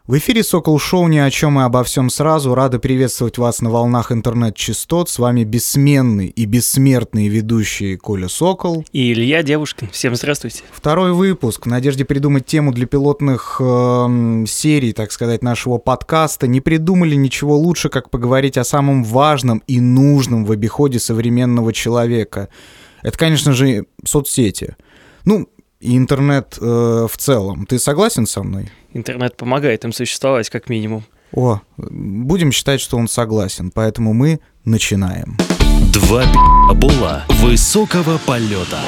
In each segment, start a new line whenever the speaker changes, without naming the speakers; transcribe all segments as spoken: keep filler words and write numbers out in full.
В эфире Сокол Шоу «Ни о чем и обо всем сразу». Рады приветствовать вас на волнах интернет-частот. С вами бессменный и бессмертный ведущий Коля Сокол.
И Илья Девушкин. Всем здравствуйте.
Второй выпуск. В надежде придумать тему для пилотных э, серий, так сказать, нашего подкаста. Не придумали ничего лучше, как поговорить о самом важном и нужном в обиходе современного человека. Это, конечно же, соцсети. Ну, и интернет э, в целом. Ты согласен со мной?
Интернет помогает им существовать, как минимум.
О, будем считать, что он согласен, поэтому мы начинаем.
Два пола высокого полета.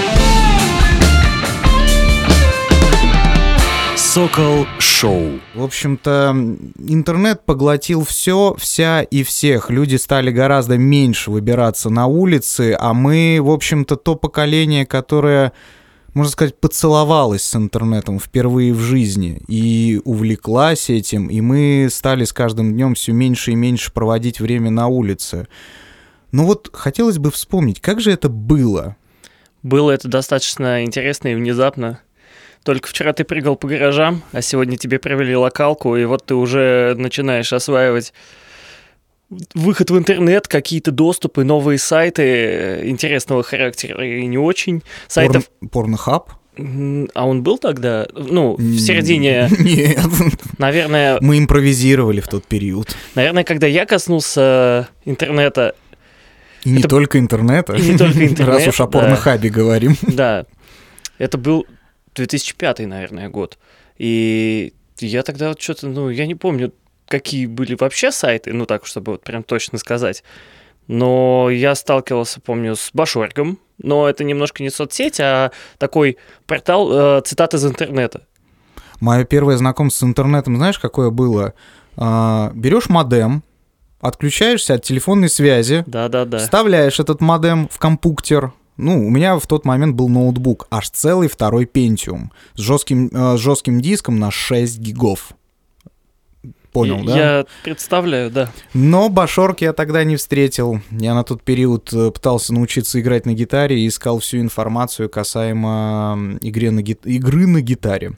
Сокол Шоу.
В общем-то, интернет поглотил все, вся и всех. Люди стали гораздо меньше выбираться на улицы, а мы, в общем-то, то поколение, которое, можно сказать, поцеловалась с интернетом впервые в жизни и увлеклась этим, и мы стали с каждым днем все меньше и меньше проводить время на улице. Но вот хотелось бы вспомнить, как же это было?
Было это достаточно интересно и внезапно. Только вчера ты прыгал по гаражам, а сегодня тебе провели локалку, и вот ты уже начинаешь осваивать выход в интернет, какие-то доступы, новые сайты интересного характера и не очень. Сайтов...
Порнохаб?
А он был тогда? Ну, в середине...
Нет.
Наверное...
Мы импровизировали в тот период.
Наверное, когда я коснулся интернета...
И не
это...
только интернета.
И не только интернета,
раз уж о порнохабе
да.
говорим.
Да. Это был две тысячи пятый, наверное, год. И я тогда вот что-то, ну, я не помню, какие были вообще сайты, ну так, чтобы вот прям точно сказать. Но я сталкивался, помню, с Башоргом, но это немножко не соцсеть, а такой портал э, цитат из интернета.
Мое первое знакомство с интернетом, знаешь, какое было? А, берешь модем, отключаешься от телефонной связи,
да-да-да.
вставляешь этот модем в компьютер. Ну, у меня в тот момент был ноутбук, аж целый второй Pentium с жестким, э, с жестким диском на шесть гигов. Понял,
я,
да?
Я представляю, да.
Но Башорг я тогда не встретил. Я на тот период пытался научиться играть на гитаре и искал всю информацию касаемо игры на, ги... игры на гитаре.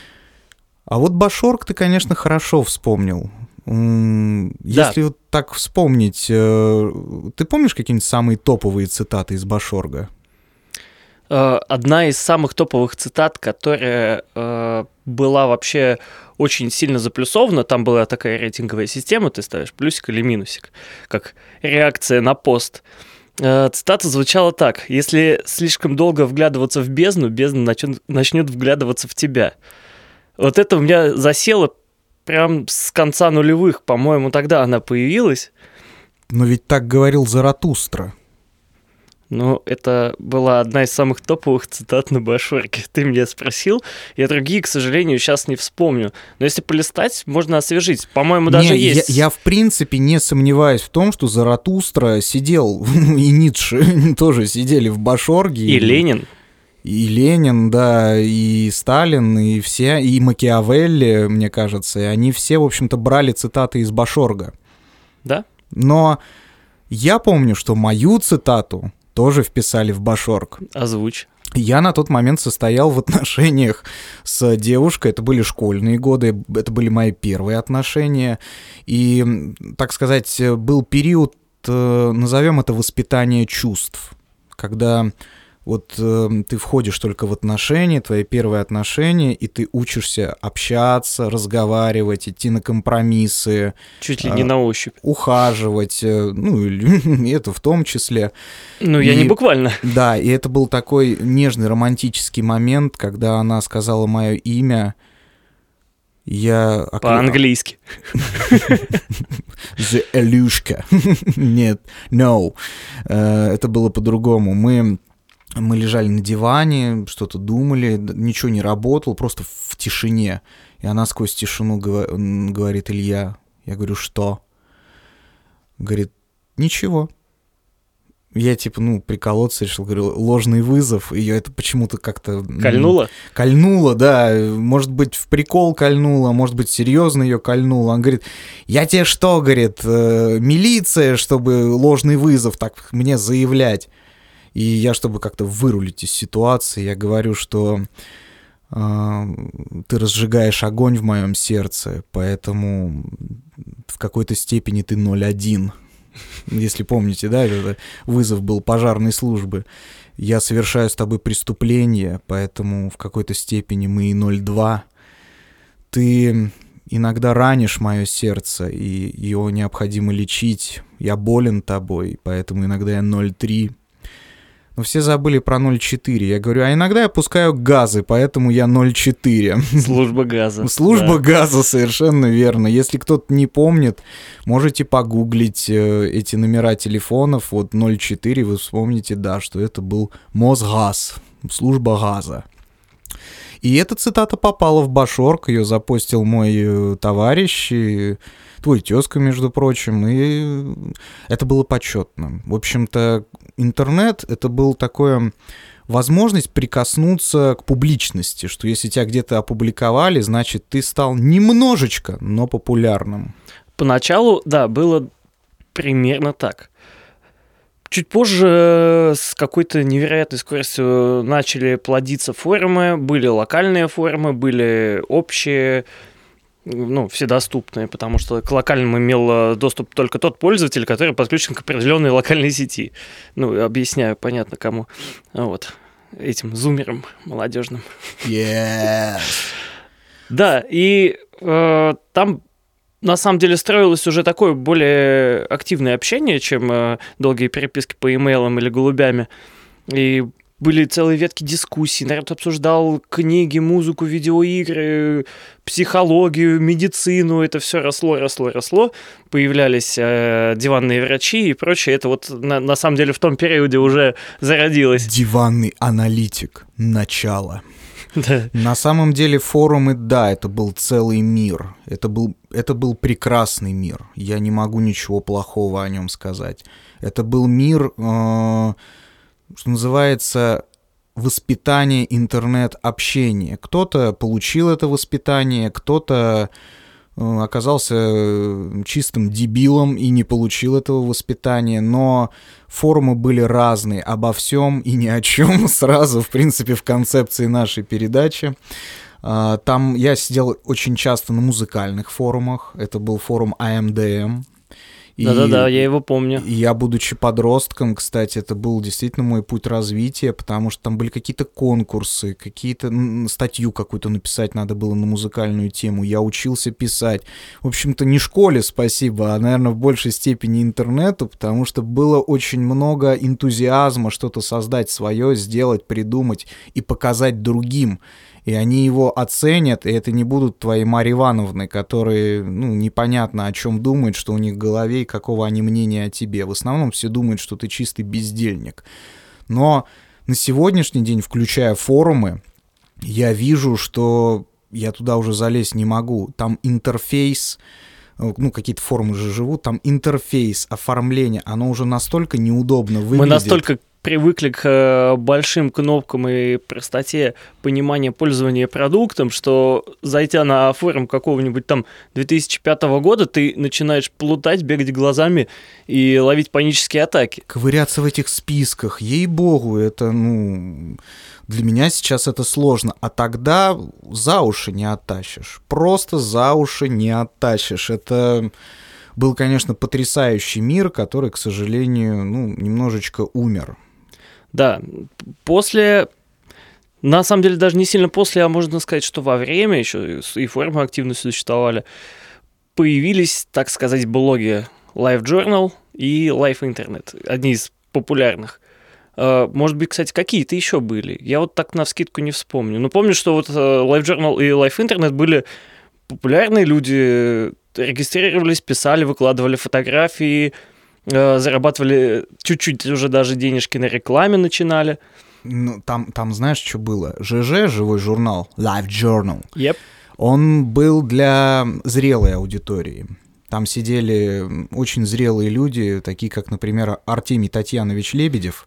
А вот Башорг ты, конечно, хорошо вспомнил. Если да. вот так вспомнить, ты помнишь какие-нибудь самые топовые цитаты из Башорга?
Одна из самых топовых цитат, которая э, была вообще очень сильно заплюсована, там была такая рейтинговая система, ты ставишь плюсик или минусик, как реакция на пост. Э, цитата звучала так: «Если слишком долго вглядываться в бездну, бездна начнет, начнет вглядываться в тебя». Вот это у меня засело прям с конца нулевых, по-моему, тогда она появилась.
Но ведь так говорил Заратустра.
Ну, это была одна из самых топовых цитат на Башорге. Ты меня спросил, я другие, к сожалению, сейчас не вспомню. Но если полистать, можно освежить. По-моему, даже
не,
есть...
Я, я, в принципе, не сомневаюсь в том, что Заратустра сидел, и Ницше тоже сидели в Башорге.
И, и Ленин.
И Ленин, да, и Сталин, и все, и Макиавелли, мне кажется. И они все, в общем-то, брали цитаты из Башорга.
Да?
Но я помню, что мою цитату тоже вписали в Башорг.
Озвучь.
Я на тот момент состоял в отношениях с девушкой, это были школьные годы, это были мои первые отношения, и, так сказать, был период, назовем это, воспитания чувств, когда вот э, ты входишь только в отношения, твои первые отношения, и ты учишься общаться, разговаривать, идти на компромиссы.
Чуть ли не э, на ощупь.
Ухаживать, э, ну, и это в том числе.
Ну, я и, не буквально.
Да, и это был такой нежный, романтический момент, когда она сказала мое имя. Я...
По-английски.
The Илюшка. Нет, no. Uh, это было по-другому. Мы... Мы лежали на диване, что-то думали, ничего не работало, просто в тишине. И она сквозь тишину говорит: «Илья». Я говорю: «Что?» Говорит: «Ничего». Я типа, ну, приколоться решил, говорю: «Ложный вызов». Ее это почему-то как-то...
Кольнуло?
Кольнуло, да. Может быть, в прикол кольнуло, может быть, серьезно ее кольнуло. Он говорит: «Я тебе что, говорит, милиция, чтобы ложный вызов так мне заявлять?» И я, чтобы как-то вырулить из ситуации, я говорю, что ты разжигаешь огонь в моем сердце, поэтому в какой-то степени ты ноль один. Если помните, да, это вызов был пожарной службы. Я совершаю с тобой преступление, поэтому в какой-то степени мы и ноль два. Ты иногда ранишь мое сердце, и его необходимо лечить. Я болен тобой, поэтому иногда я ноль три. Но все забыли про ноль четыре. Я говорю, а иногда я пускаю газы, поэтому я ноль четыре.
Служба газа.
Служба
да.
газа, совершенно верно. Если кто-то не помнит, можете погуглить э, эти номера телефонов. Вот ноль четыре, вы вспомните, да, что это был Мосгаз, служба газа. И эта цитата попала в Башорк, ее запостил мой э, товарищ, и твой тезка, между прочим, и это было почетно. В общем-то, интернет — это был такое возможность прикоснуться к публичности, что если тебя где-то опубликовали, значит, ты стал немножечко, но популярным.
Поначалу, да, было примерно так. Чуть позже с какой-то невероятной скоростью начали плодиться форумы, были локальные форумы, были общие, ну, вседоступные, потому что к локальным имел доступ только тот пользователь, который подключен к определенной локальной сети. Ну, объясняю, понятно кому. Вот, этим зумерам молодежным.
Yes.
Да, и э, там на самом деле строилось уже такое более активное общение, чем э, долгие переписки по имейлам или голубями. И были целые ветки дискуссий, народ обсуждал книги, музыку, видеоигры, психологию, медицину. Это все росло, росло, росло. Появлялись э, диванные врачи и прочее. Это вот на, на самом деле в том периоде уже зародилось.
Диванный аналитик. Начало.
Да.
На самом деле форумы, да, это был целый мир. Это был, это был прекрасный мир. Я не могу ничего плохого о нем сказать. Это был мир, э, что называется, воспитание интернет-общения. Кто-то получил это воспитание, кто-то э, оказался чистым дебилом и не получил этого воспитания, но форумы были разные, обо всем и ни о чем сразу, в принципе, в концепции нашей передачи. Там я сидел очень часто на музыкальных форумах. Это был форум эй эм ди эм.
Да-да-да, я его помню.
И я, будучи подростком, кстати, это был действительно мой путь развития, потому что там были какие-то конкурсы, какие-то статью какую-то написать надо было на музыкальную тему. Я учился писать. В общем-то, не школе спасибо, а, наверное, в большей степени интернету, потому что было очень много энтузиазма что-то создать свое, сделать, придумать и показать другим. И они его оценят, и это не будут твои Марьи Ивановны, которые, ну, непонятно о чем думают, что у них в голове и какого они мнения о тебе. В основном все думают, что ты чистый бездельник. Но на сегодняшний день, включая форумы, я вижу, что я туда уже залезть не могу. Там интерфейс, ну, какие-то форумы же живут, там интерфейс, оформление, оно уже настолько неудобно выглядит.
Мы настолько привыкли к большим кнопкам и простоте понимания пользования продуктом, что, зайдя на форум какого-нибудь там две тысячи пятого года, ты начинаешь плутать, бегать глазами и ловить панические атаки.
Ковыряться в этих списках, ей-богу, это, ну, для меня сейчас это сложно. А тогда за уши не оттащишь, просто за уши не оттащишь. Это был, конечно, потрясающий мир, который, к сожалению, ну, немножечко умер.
Да, после, на самом деле даже не сильно после, а можно сказать, что во время еще и форумы активно существовали, появились, так сказать, блоги LiveJournal и Live Internet, одни из популярных. Может быть, кстати, какие-то еще были. Я вот так навскидку не вспомню. Но помню, что вот LiveJournal и Live Internet были популярные, люди регистрировались, писали, выкладывали фотографии, зарабатывали чуть-чуть уже даже денежки на рекламе начинали.
Ну, там, там знаешь, что было? ЖЖ, живой журнал, LiveJournal,
yep.
Он был для зрелой аудитории. Там сидели очень зрелые люди, такие как, например, Артемий Татьянович Лебедев.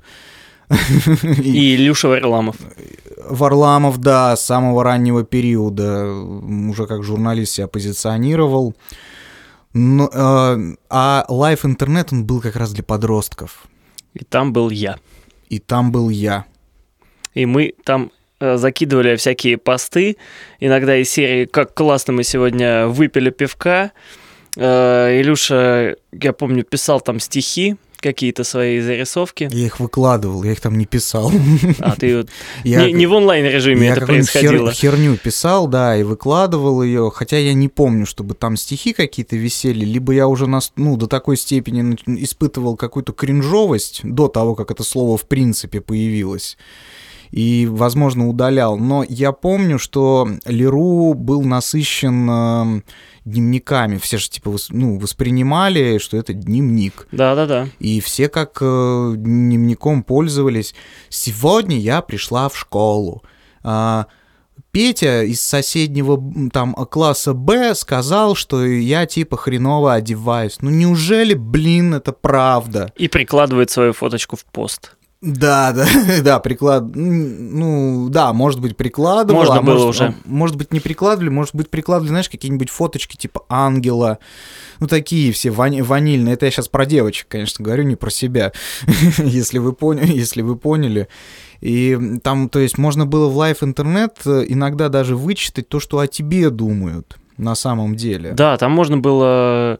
И Илюша Варламов.
Варламов, да, с самого раннего периода уже как журналист себя позиционировал. Но, э, а лайв-интернет, он был как раз для подростков.
И там был я.
И там был я.
И мы там э, закидывали всякие посты, иногда из серии «Как классно мы сегодня выпили пивка». Э, Илюша, я помню, писал там стихи, какие-то свои зарисовки.
Я их выкладывал, я их там не писал.
А ты вот
Я-
не, не в онлайн-режиме
Я
это
какую-нибудь
происходило.
хер- херню писал, да, и выкладывал ее, хотя я не помню, чтобы там стихи какие-то висели, либо я уже нас, ну, до такой степени нач- испытывал какую-то кринжовость до того, как это слово в принципе появилось, и, возможно, удалял. Но я помню, что Леру был насыщен э, дневниками, все же типа вос- ну, воспринимали, что это дневник.
Да-да-да.
И все как э, дневником пользовались. Сегодня я пришла в школу. А, Петя из соседнего м, там класса Б сказал, что я типа хреново одеваюсь. Ну неужели, блин, это правда?
И прикладывает свою фоточку в пост.
Да, да, да, приклад... Ну, да, может быть, прикладывал.
Можно
а
было
может,
уже.
а Может быть, не прикладывали, может быть, прикладывали, знаешь, какие-нибудь фоточки типа ангела. Ну, такие все вани- ванильные. Это я сейчас про девочек, конечно, говорю, не про себя, если вы поняли, если вы поняли. И там, то есть, можно было в лайв-интернет иногда даже вычитать то, что о тебе думают на самом деле.
Да, там можно было...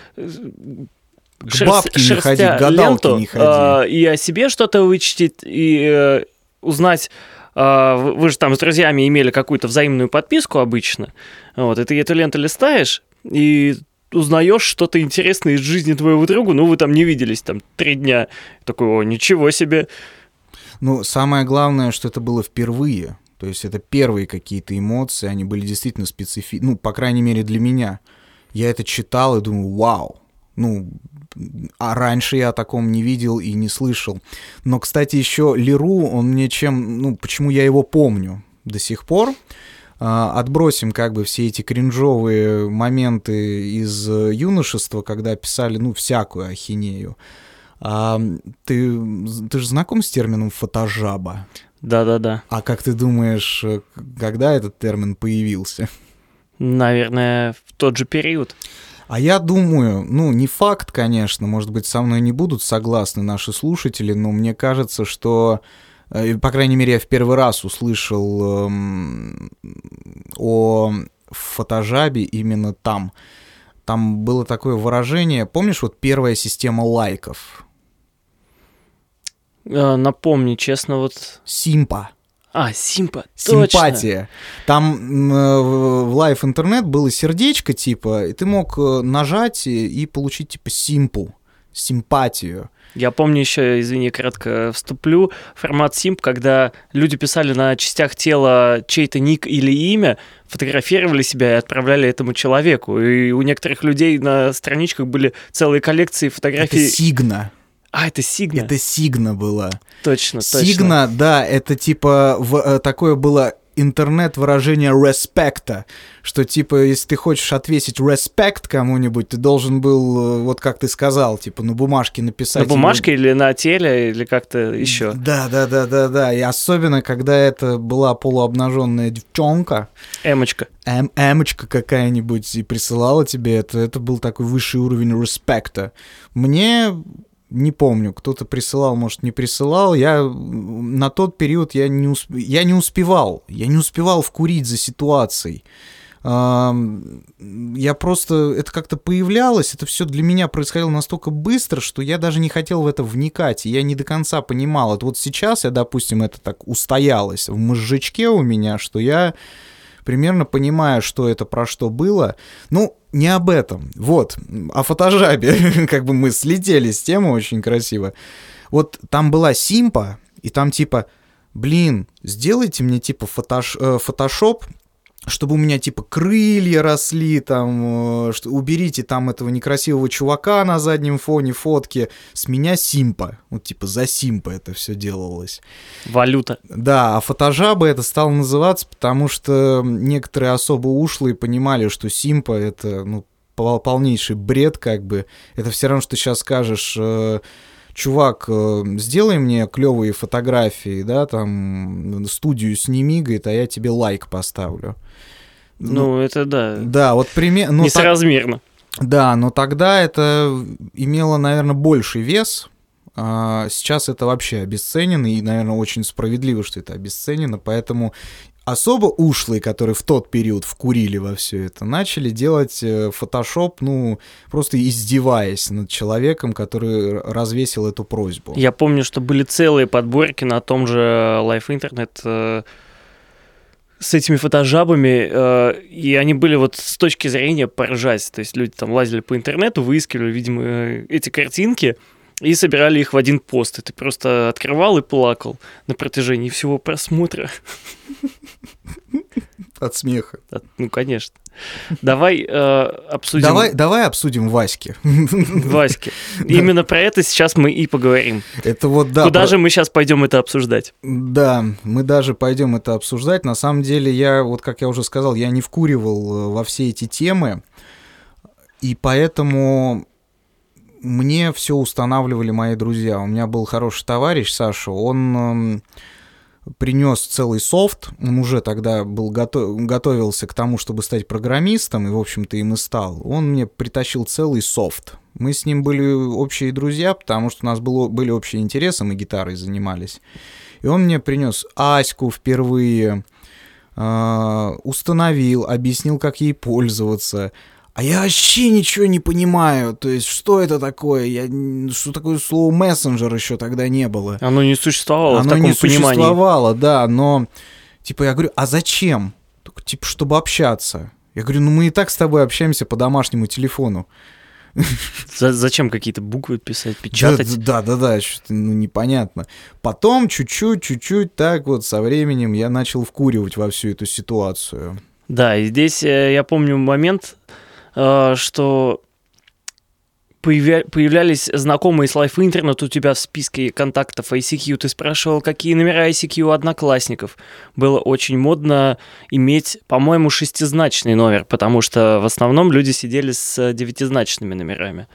К бабке не ходи, к гадалке не ходи.
э, и о себе что-то вычтить, и э, узнать... э, вы вы же там с друзьями имели какую-то взаимную подписку обычно. Вот, и ты эту ленту листаешь, и узнаешь что-то интересное из жизни твоего друга. Ну, вы там не виделись там три дня. Такой, о, ничего себе.
Ну, самое главное, что это было впервые. То есть это первые какие-то эмоции, они были действительно специфичны. Ну, по крайней мере, для меня. Я это читал и думаю, вау. Ну, а раньше я о таком не видел и не слышал. Но, кстати, еще Леру, он мне чем... Ну, почему я его помню до сих пор? А, отбросим как бы все эти кринжовые моменты из юношества, когда писали, ну, всякую ахинею. А, ты, ты же знаком с термином «фотожаба»?
Да-да-да.
А как ты думаешь, когда этот термин появился?
Наверное, в тот же период.
А я думаю, ну, не факт, конечно, может быть, со мной не будут согласны наши слушатели, но мне кажется, что, э, по крайней мере, я в первый раз услышал эм, о фотожабе именно там. Там было такое выражение, помнишь, вот первая система лайков?
Э, напомни, честно, вот...
Симпа.
А, симпа, точно.
Симпатия. Там э, в лайв интернет было сердечко, типа, и ты мог э, нажать и, и получить, типа, симпу, симпатию.
Я помню еще, извини, кратко вступлю, формат симп, когда люди писали на частях тела чей-то ник или имя, фотографировали себя и отправляли этому человеку. И у некоторых людей на страничках были целые коллекции фотографий.
Это Сигна.
А, это Сигна.
Это Сигна была.
Точно, точно.
Сигна, да, это типа в, такое было интернет-выражение респекта, что типа если ты хочешь отвесить респект кому-нибудь, ты должен был, вот как ты сказал, типа на бумажке написать.
На бумажке
его...
или на теле, или как-то еще.
Да, да, да, да, да. И особенно, когда это была полуобнаженная девчонка.
Эмочка.
Эм, эмочка какая-нибудь и присылала тебе это, это был такой высший уровень респекта. Мне... Не помню, кто-то присылал, может, не присылал. Я на тот период я не, усп... я не успевал. Я не успевал вкурить за ситуацией. Я просто... Это как-то появлялось. Это все для меня происходило настолько быстро, что я даже не хотел в это вникать. И я не до конца понимал. Это вот сейчас я, допустим, это так устоялось в мозжечке у меня, что я примерно понимаю, что это про что было. Ну, не об этом. Вот, о фотожабе. Как бы мы слетели с темы очень красиво. Вот там была симпа, и там типа, блин, сделайте мне типа фотош... фотошоп, чтобы у меня типа крылья росли, там, что... уберите там этого некрасивого чувака на заднем фоне фотки, с меня симпа. Вот типа за симпа это все делалось.
Валюта.
Да, а фотожаба это стало называться, потому что некоторые особо ушлые понимали, что симпа это, ну, полнейший бред, как бы. Это все равно, что сейчас скажешь... Чувак, сделай мне клевые фотографии, да, там, студию сними, говорит, а я тебе лайк поставлю.
Ну,
ну
это да.
Да, вот примерно...
Несоразмерно.
Так, да, но тогда это имело, наверное, больший вес, А сейчас это вообще обесценено, и, наверное, очень справедливо, что это обесценено, поэтому особо ушлые, которые в тот период вкурили во все это, начали делать фотошоп, ну, просто издеваясь над человеком, который развесил эту просьбу.
Я помню, что были целые подборки на том же Live Internet э, с этими фотожабами, э, и они были вот с точки зрения поржать. То есть люди там лазили по интернету, выискивали, видимо, эти картинки и собирали их в один пост. И ты просто открывал и плакал на протяжении всего просмотра.
От смеха.
Ну, конечно. Давай э, обсудим...
Давай, давай обсудим Васьки.
Васьки. Именно про это сейчас мы и поговорим.
Это вот, да.
Куда
про...
же мы сейчас пойдем это обсуждать?
Да, мы даже пойдем это обсуждать. На самом деле, я, вот как я уже сказал, я не вкуривал во все эти темы, и поэтому мне все устанавливали мои друзья. У меня был хороший товарищ, Саша, он... принес целый софт, он уже тогда был готов, готовился к тому, чтобы стать программистом, и, в общем-то, им и стал. Он мне притащил целый софт. Мы с ним были общие друзья, потому что у нас было, были общие интересы, мы гитарой занимались. И он мне принес Аську впервые, э, установил, объяснил, как ей пользоваться. А я вообще ничего не понимаю, то есть что это такое, я, что такое слово мессенджер еще тогда не было.
Оно не существовало
Оно
в таком
не
понимании.
существовало, да, но, типа, я говорю, а зачем? Типа, чтобы общаться. Я говорю, ну мы и так с тобой общаемся по домашнему телефону.
Зачем какие-то буквы писать, печатать?
Да, да, да, что-то ну, непонятно. Потом чуть-чуть, чуть-чуть так вот со временем я начал вкуривать во всю эту ситуацию.
Да, и здесь я помню момент... что появля... появлялись знакомые с Live Internet у тебя в списке контактов ай си кью. Ты спрашивал, какие номера ай си кью у одноклассников. Было очень модно иметь, по-моему, шестизначный номер, потому что в основном люди сидели с девятизначными номерами.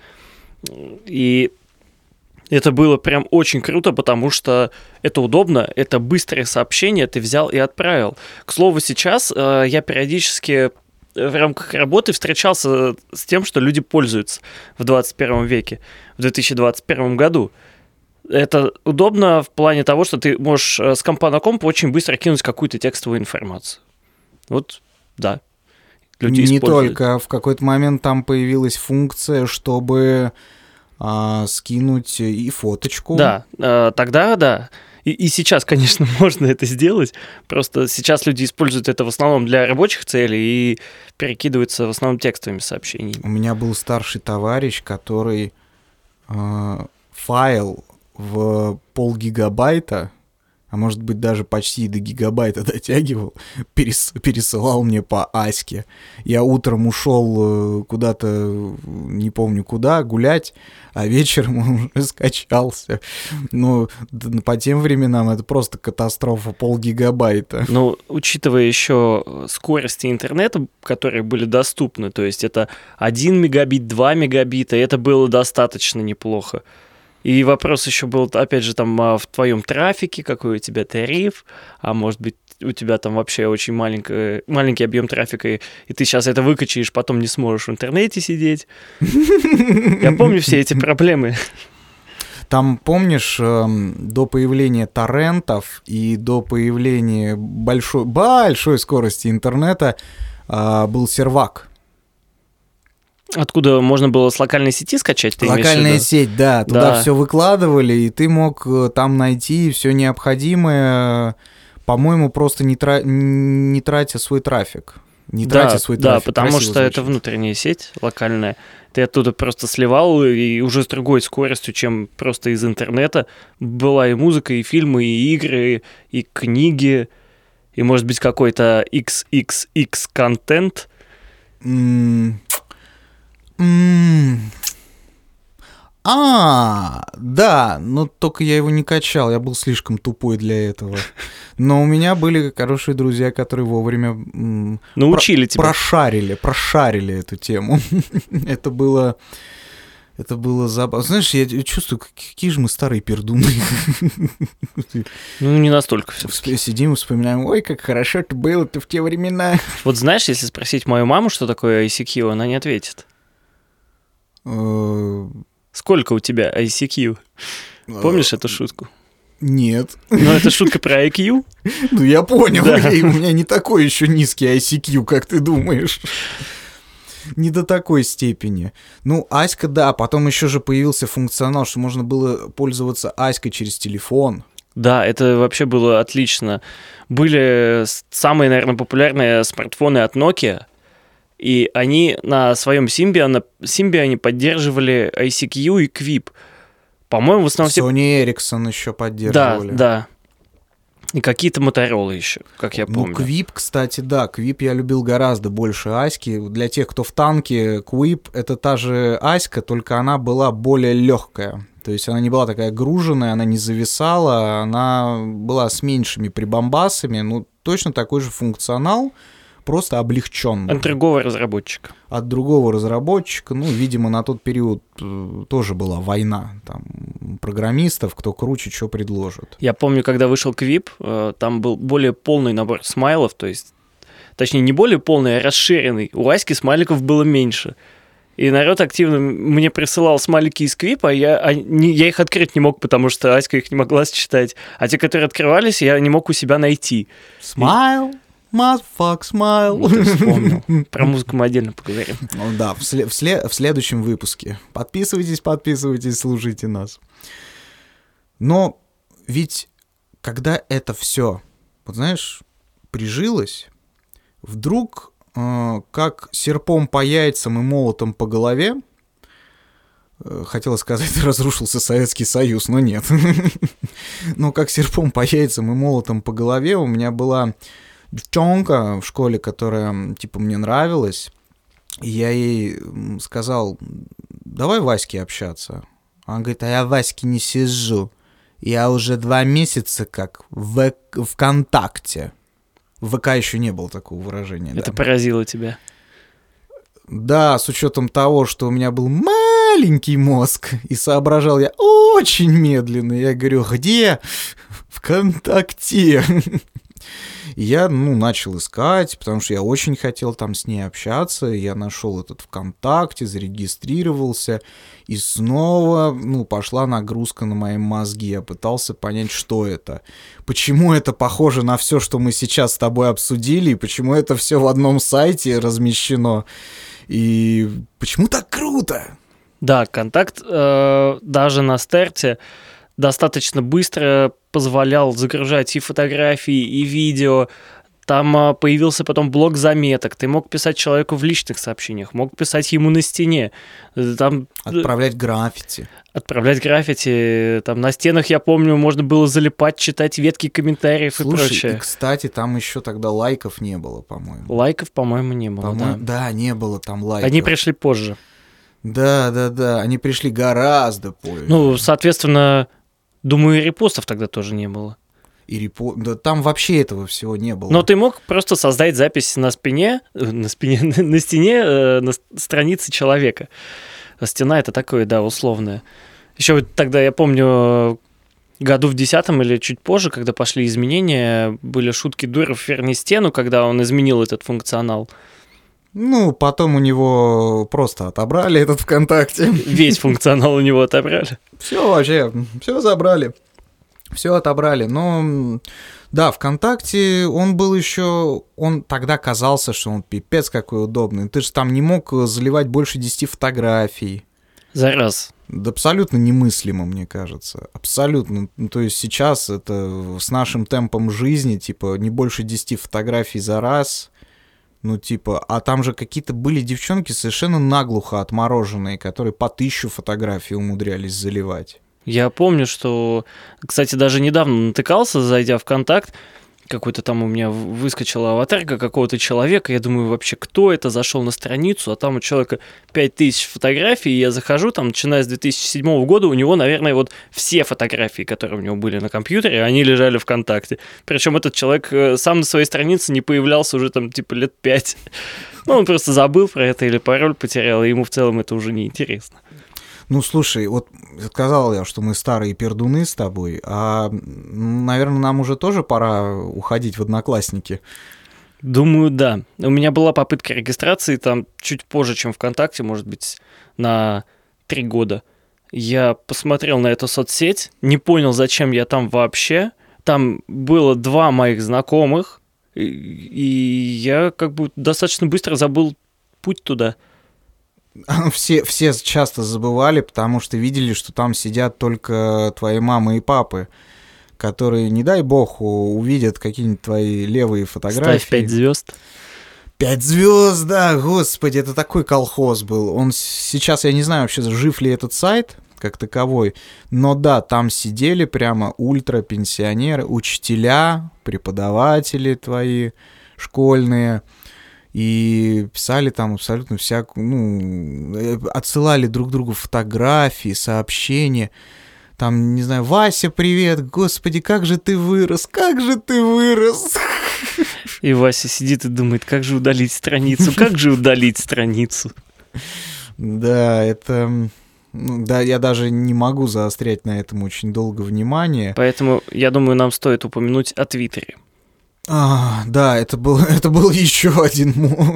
И это было прям очень круто, потому что это удобно, это быстрое сообщение, ты взял и отправил. К слову, сейчас э, я периодически... в рамках работы встречался с тем, что люди пользуются в двадцать первом веке, в две тысячи двадцать первом году. Это удобно в плане того, что ты можешь с компа на комп очень быстро кинуть какую-то текстовую информацию. Вот, да. Люди
Не
используют.
только. В какой-то момент там появилась функция, чтобы а, скинуть и фоточку.
Да, а, тогда да. И, и сейчас, конечно, можно это сделать, просто сейчас люди используют это в основном для рабочих целей и перекидываются в основном текстовыми сообщениями.
У меня был старший товарищ, который э, файл в полгигабайта, а может быть даже почти до гигабайта дотягивал, перес, пересылал мне по Аське. Я утром ушел куда-то, не помню куда, гулять, а вечером он уже скачался. Ну, по тем временам это просто катастрофа, полгигабайта.
Ну, учитывая еще скорости интернета, которые были доступны, то есть это один мегабит, два мегабита, это было достаточно неплохо. И вопрос еще был, опять же, там в твоем трафике, какой у тебя тариф, а может быть, у тебя там вообще очень маленький, маленький объем трафика, и, и ты сейчас это выкачаешь, потом не сможешь в интернете сидеть. Я помню все эти проблемы.
Там, помнишь, до появления торрентов и до появления большой, большой скорости интернета был сервак.
Откуда можно было с локальной сети скачать? Ты
Локальная сеть, да. Туда
да.
все выкладывали, и ты мог там найти все необходимое, по-моему, просто не, тра... не тратя свой трафик. Не
да,
тратя свой
да,
трафик.
потому
Красиво
что
звучит.
это внутренняя сеть локальная. Ты оттуда просто сливал, и уже с другой скоростью, чем просто из интернета. Была и музыка, и фильмы, и игры, и книги, и, может быть, какой-то икс икс икс-контент.
Mm. Mm. А, да, но только я его не качал, я был слишком тупой для этого. Но у меня были хорошие друзья, которые вовремя м,
научили
про-
тебя.
Прошарили, прошарили эту тему. Это было... Это было забавно. Знаешь, я чувствую, какие же мы старые пердуны.
Ну, не настолько все-таки.
Сидим и вспоминаем, ой, как хорошо это было-то в те времена.
Вот знаешь, если спросить мою маму, что такое ай си кью, она не ответит. Сколько у тебя ай си кью? Помнишь эту шутку?
Нет.
Ну, это шутка про ай кью.
Ну, я понял.
Да.
И у меня не такой еще низкий ай си кью, как ты думаешь. Не до такой степени. Ну, Аська, да. Потом еще же появился функционал, что можно было пользоваться Аськой через телефон.
Да, это вообще было отлично. Были самые, наверное, популярные смартфоны от Nokia, и они на своем Symbian, Symbian поддерживали ай си кью и Quip. По-моему, в основном все...
Sony Ericsson еще
Да,
поддерживали.
да. И какие-то Motorola еще, как я помню.
Ну, Quip, кстати, да, Quip я любил гораздо больше Аськи. Для тех, кто в танке, Quip — это та же Аська, только она была более легкая. То есть она не была такая груженная, она не зависала, она была с меньшими прибамбасами, ну, точно такой же функционал, просто облегченный.
От другого разработчика.
От другого разработчика, ну, видимо, на тот период э, тоже была война, там, программистов, кто круче, что предложит.
Я помню, когда вышел Quip, э, там был более полный набор смайлов, то есть, точнее, не более полный, а расширенный. У Аськи смайликов было меньше. И народ активно мне присылал смайлики из Quip, а я, а не, я их открыть не мог, потому что Аська их не могла считать. А те, которые открывались, я не мог у себя найти.
Смайл, motherfuck, смайл.
Вот я вспомнил. Про музыку мы отдельно поговорим.
Ну да, в, след- в, след- в следующем выпуске. Подписывайтесь, подписывайтесь, слушайте нас. Но ведь когда это все, вот знаешь, прижилось, вдруг э, как серпом по яйцам и молотом по голове, э, хотела сказать, разрушился Советский Союз, но нет. Но как серпом по яйцам и молотом по голове у меня была девчонка в школе, которая, типа, мне нравилась, и я ей сказал, давай Ваське общаться. Она говорит, а я Ваське не сижу. Я уже два месяца как в ВКонтакте. В ВК еще не было такого выражения.
Это
да.
поразило тебя.
Да, с учетом того, что у меня был маленький мозг, и соображал я очень медленно. Я говорю, где? ВКонтакте. И я, ну, начал искать, потому что я очень хотел там с ней общаться. Я нашел этот ВКонтакте, зарегистрировался, и снова, ну, пошла нагрузка на мои мозги. Я пытался понять, что это. Почему это похоже на все, что мы сейчас с тобой обсудили, и почему это все в одном сайте размещено. И почему так круто?
Да, контакт э, даже на старте достаточно быстро позволял загружать и фотографии, и видео. Там а, появился потом блок заметок. Ты мог писать человеку в личных сообщениях, мог писать ему на стене. Там...
Отправлять граффити.
Отправлять граффити. Там на стенах, я помню, можно было залипать, читать ветки комментариев. Слушай, и прочее.
И, кстати, там еще тогда лайков не было, по-моему.
Лайков, по-моему, не было,
по-моему,
да.
Да, не было там лайков.
Они пришли позже.
Да, да, да, они пришли гораздо позже.
Ну, соответственно, думаю, и репостов тогда тоже не было.
И репо... Да там вообще этого всего не было.
Но ты мог просто создать запись на спине, на спине, на стене, на странице человека. Стена — это такое, да, условное. Еще тогда, я помню, году в десятом или чуть позже, когда пошли изменения, были шутки Дуров «Верни стену», когда он изменил этот функционал.
Ну, потом у него просто отобрали этот ВКонтакте.
Весь функционал у него отобрали.
Все вообще, все забрали. Все отобрали. Но да, ВКонтакте он был еще... Он тогда казался, что он пипец какой удобный. Ты же там не мог заливать больше десяти фотографий.
За раз.
Да абсолютно немыслимо, мне кажется. Абсолютно. Ну, то есть сейчас это с нашим темпом жизни, типа, не больше десяти фотографий за раз. Ну, типа, а там же какие-то были девчонки совершенно наглухо отмороженные, которые по тысячу фотографий умудрялись заливать.
Я помню, что, кстати, даже недавно натыкался, зайдя в «Контакт», какой-то там у меня выскочила аватарка какого-то человека, я думаю, вообще, кто это, зашел на страницу, а там у человека пять тысяч фотографий, и я захожу, там, начиная с две тысячи седьмого года, у него, наверное, вот все фотографии, которые у него были на компьютере, они лежали в «Контакте». Причем этот человек сам на своей странице не появлялся уже там, типа, лет пять. Ну, он просто забыл про это или пароль потерял, и ему в целом это уже не интересно.
Ну, слушай, вот сказал я, что мы старые пердуны с тобой, а, наверное, нам уже тоже пора уходить в Одноклассники.
Думаю, да. У меня была попытка регистрации там чуть позже, чем ВКонтакте, может быть, на три года. Я посмотрел на эту соцсеть, не понял, зачем я там вообще. Там было два моих знакомых, и, и я как бы достаточно быстро забыл путь туда.
Все, все часто забывали, потому что видели, что там сидят только твои мамы и папы, которые, не дай бог, увидят какие-нибудь твои левые фотографии.
Ставь пять звезд.
Пять звезд, да, господи, это такой колхоз был. Он сейчас, я не знаю вообще, жив ли этот сайт как таковой, но да, там сидели прямо ультра-пенсионеры, учителя, преподаватели твои школьные, и писали там абсолютно всякую, ну, отсылали друг другу фотографии, сообщения. Там, не знаю, Вася, привет, господи, как же ты вырос, как же ты вырос.
И Вася сидит и думает, как же удалить страницу, как же удалить страницу.
Да, это... Ну, да, я даже не могу заострять на этом очень долго внимание.
Поэтому, я думаю, нам стоит упомянуть о Твиттере.
А, да, это был, это был еще один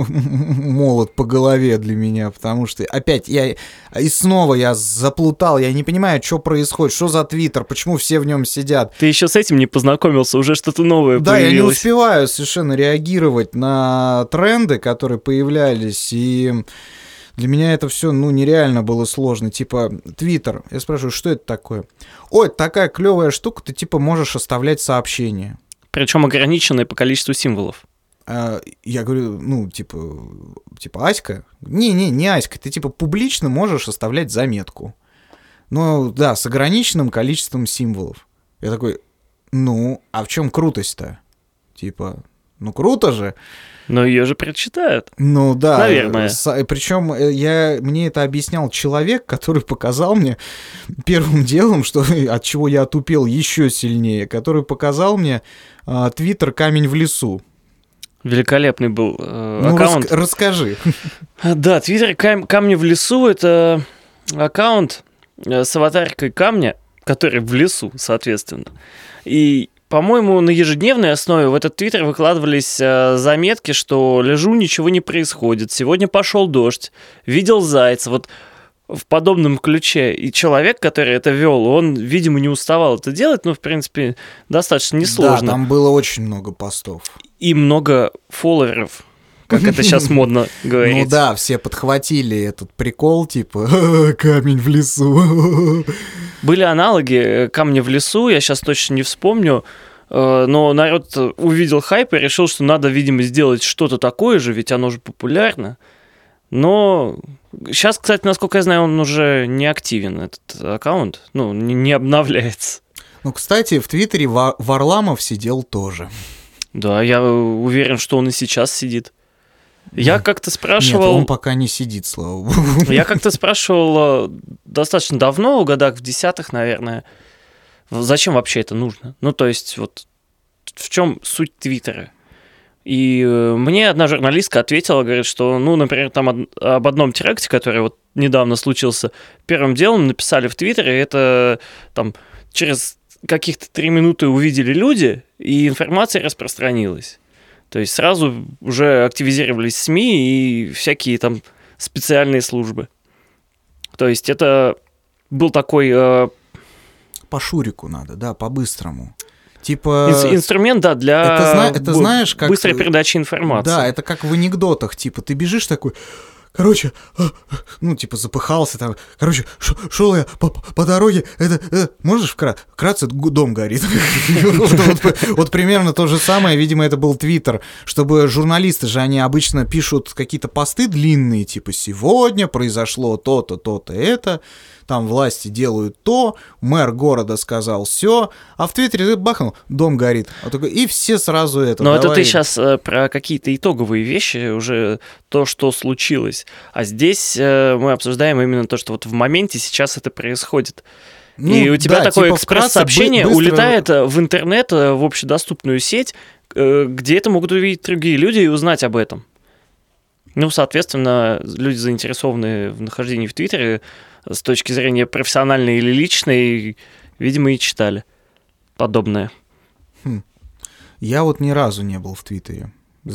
молот по голове для меня, потому что опять я... И снова я заплутал, я не понимаю, что происходит, что за Твиттер, почему все в нем сидят.
Ты еще с этим не познакомился, уже что-то новое
да,
появилось.
Да, я не успеваю совершенно реагировать на тренды, которые появлялись, и... Для меня это все, ну, нереально было сложно. Типа, Твиттер. Я спрашиваю, что это такое? Ой, это такая клевая штука, ты, типа, можешь оставлять сообщения.
Причем ограниченные по количеству символов.
А, я говорю, ну, типа, типа, Аська? Не-не, не Аська. Ты, типа, публично можешь оставлять заметку. Ну, да, с ограниченным количеством символов. Я такой, ну, а в чем крутость-то? Типа, ну, круто же.
Но ее же прочитают.
Ну да.
Наверное.
Причем я, мне это объяснял человек, который показал мне первым делом, что, от чего я отупел еще сильнее, который показал мне Твиттер «Камень в лесу».
Великолепный был э,
ну,
аккаунт.
Рас- расскажи.
Да, Твиттер кам- «Камни в лесу» — это аккаунт с аватаркой камня, который в лесу, соответственно. И по-моему, на ежедневной основе в этот твиттер выкладывались э, заметки, что лежу, ничего не происходит, сегодня пошел дождь, видел зайца, вот в подобном ключе. И человек, который это вел, он, видимо, не уставал это делать, но, в принципе, достаточно несложно.
Да, там было очень много постов.
И много фолловеров, как это сейчас модно говорить.
Ну да, все подхватили этот прикол, типа «камень в лесу».
Были аналоги «Камня в лесу», я сейчас точно не вспомню, но народ увидел хайп и решил, что надо, видимо, сделать что-то такое же, ведь оно же популярно. Но сейчас, кстати, насколько я знаю, он уже не активен, этот аккаунт, ну, не обновляется.
Ну, кстати, в Твиттере Варламов сидел тоже.
Да, я уверен, что он и сейчас сидит. Я как-то спрашивал...
Нет, он пока не сидит, слава богу.
Я как-то спрашивал достаточно давно, в годах в десятых, наверное, зачем вообще это нужно? Ну, то есть, вот в чем суть Твиттера? И мне одна журналистка ответила, говорит, что, ну, например, там об одном теракте, который вот недавно случился, первым делом написали в Твиттере, это там через каких-то три минуты увидели люди, и информация распространилась. То есть сразу уже активизировались СМИ и всякие там специальные службы. То есть это был такой... Э...
По шурику надо, да, по-быстрому. Типа...
Ин- инструмент, да, для
это, зна- это,
б-
знаешь, как...
быстрой передачи информации.
Да, это как в анекдотах, типа, ты бежишь такой... Короче, ну, типа, запыхался там. Короче, шел я по, по дороге. Это, это можешь вкратце? Вкратце дом горит. Вот примерно то же самое, видимо, это был Твиттер. Чтобы журналисты же, они обычно пишут какие-то посты длинные, типа, сегодня произошло то-то, то-то, это. Там власти делают то, мэр города сказал все, а в Твиттере ты бахнул, дом горит. И все сразу это.
Но это ты сейчас про какие-то итоговые вещи, уже то, что случилось. А здесь мы обсуждаем именно то, что вот в моменте сейчас это происходит. Ну, и у тебя да, такое типа экспресс-сообщение быстро... улетает в интернет, в общедоступную сеть, где это могут увидеть другие люди и узнать об этом. Ну, соответственно, люди, заинтересованные в нахождении в Твиттере, с точки зрения профессиональной или личной, видимо, и читали подобное.
Хм. Я вот ни разу не был в Твиттере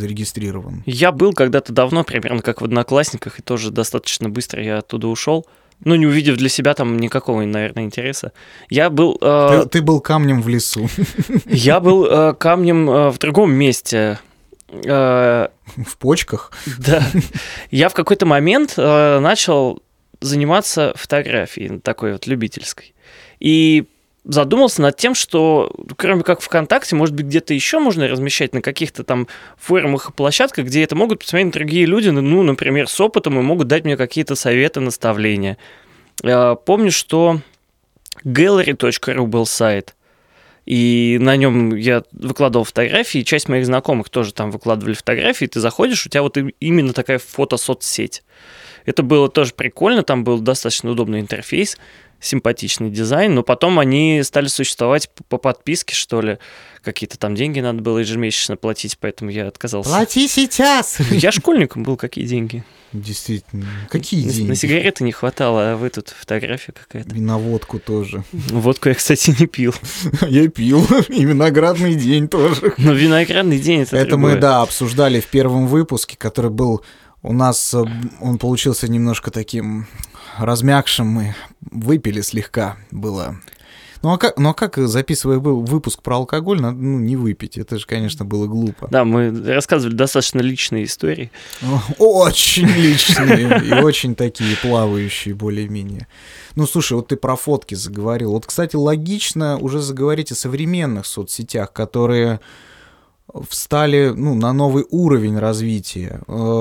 зарегистрирован.
Я был когда-то давно, примерно как в Одноклассниках, и тоже достаточно быстро я оттуда ушел. Ну, не увидев для себя там никакого, наверное, интереса. Я был... Э,
ты, ты был камнем в лесу.
Я был э, камнем э, в другом месте. Э,
в почках?
Да. Я в какой-то момент э, начал заниматься фотографией, такой вот любительской. И задумался над тем, что кроме как ВКонтакте, может быть, где-то еще можно размещать на каких-то там форумах и площадках, где это могут посмотреть другие люди, ну, например, с опытом, и могут дать мне какие-то советы, наставления. Я помню, что gallery точка ру был сайт, и на нем я выкладывал фотографии, и часть моих знакомых тоже там выкладывали фотографии, ты заходишь, у тебя вот именно такая фотосоцсеть. Это было тоже прикольно, там был достаточно удобный интерфейс, симпатичный дизайн, но потом они стали существовать по подписке, что ли. Какие-то там деньги надо было ежемесячно платить, поэтому я отказался.
Плати сейчас!
Я школьником был, какие деньги?
Действительно. Какие
на,
деньги?
На сигареты не хватало, а вы тут фотография какая-то.
И на водку тоже.
Водку я, кстати, не пил.
Я пил. И виноградный день тоже.
Но виноградный день это
Это
другое.
мы, да, обсуждали в первом выпуске, который был у нас, он получился немножко таким размягшим, мы выпили слегка, было. Ну а как, ну, а как записывая выпуск про алкоголь, надо ну, не выпить? Это же, конечно, было глупо.
Да, мы рассказывали достаточно личные истории.
Очень личные и очень такие плавающие более-менее. Ну, слушай, вот ты про фотки заговорил. Вот, кстати, логично уже заговорить о современных соцсетях, которые встали ну, на новый уровень развития.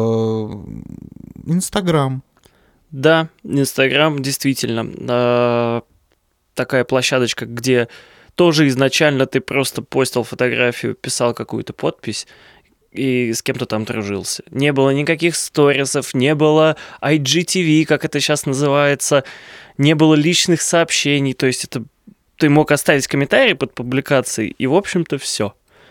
Инстаграм.
Да, Инстаграм действительно э, такая площадочка, где тоже изначально ты просто постил фотографию, писал какую-то подпись и с кем-то там дружился. Не было никаких сторисов, не было ай джи ти ви, как это сейчас называется, не было личных сообщений, то есть это ты мог оставить комментарий под публикацией, и, в общем-то, все.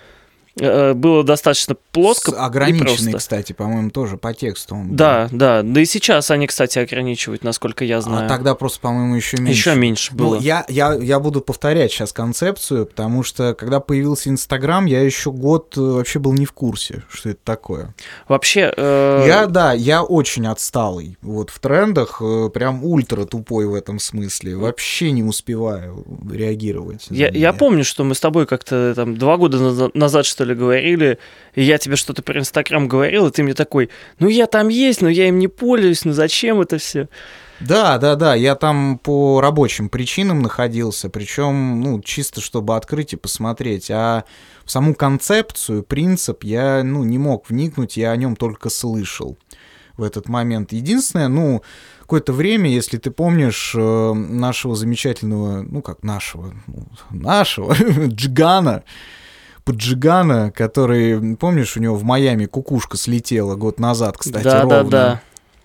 Было достаточно плоско и
ограниченный,
просто.
Кстати, по-моему, тоже по тексту. Он
да, был. да. Да и сейчас они, кстати, ограничивают, насколько я знаю.
А тогда просто, по-моему, еще меньше.
Еще меньше было.
Ну, я, я, я буду повторять сейчас концепцию, потому что, когда появился Инстаграм, я еще год вообще был не в курсе, что это такое.
Вообще... Э...
Я, да, я очень отсталый. Вот в трендах прям ультра тупой в этом смысле. Вообще не успеваю реагировать.
Я, я помню, что мы с тобой как-то там два года назад, что ли, говорили, и я тебе что-то про Инстаграм говорил, и ты мне такой, ну я там есть, но я им не пользуюсь, ну зачем это все?
Да, да, да, я там по рабочим причинам находился, причем, ну, чисто чтобы открыть и посмотреть, а в саму концепцию, принцип я, ну, не мог вникнуть, я о нем только слышал в этот момент. Единственное, ну, какое-то время, если ты помнишь нашего замечательного, ну, как нашего, нашего, Джигана, Поджигана, который, помнишь, у него в Майами кукушка слетела год назад, кстати,
да,
ровно.
Да, да,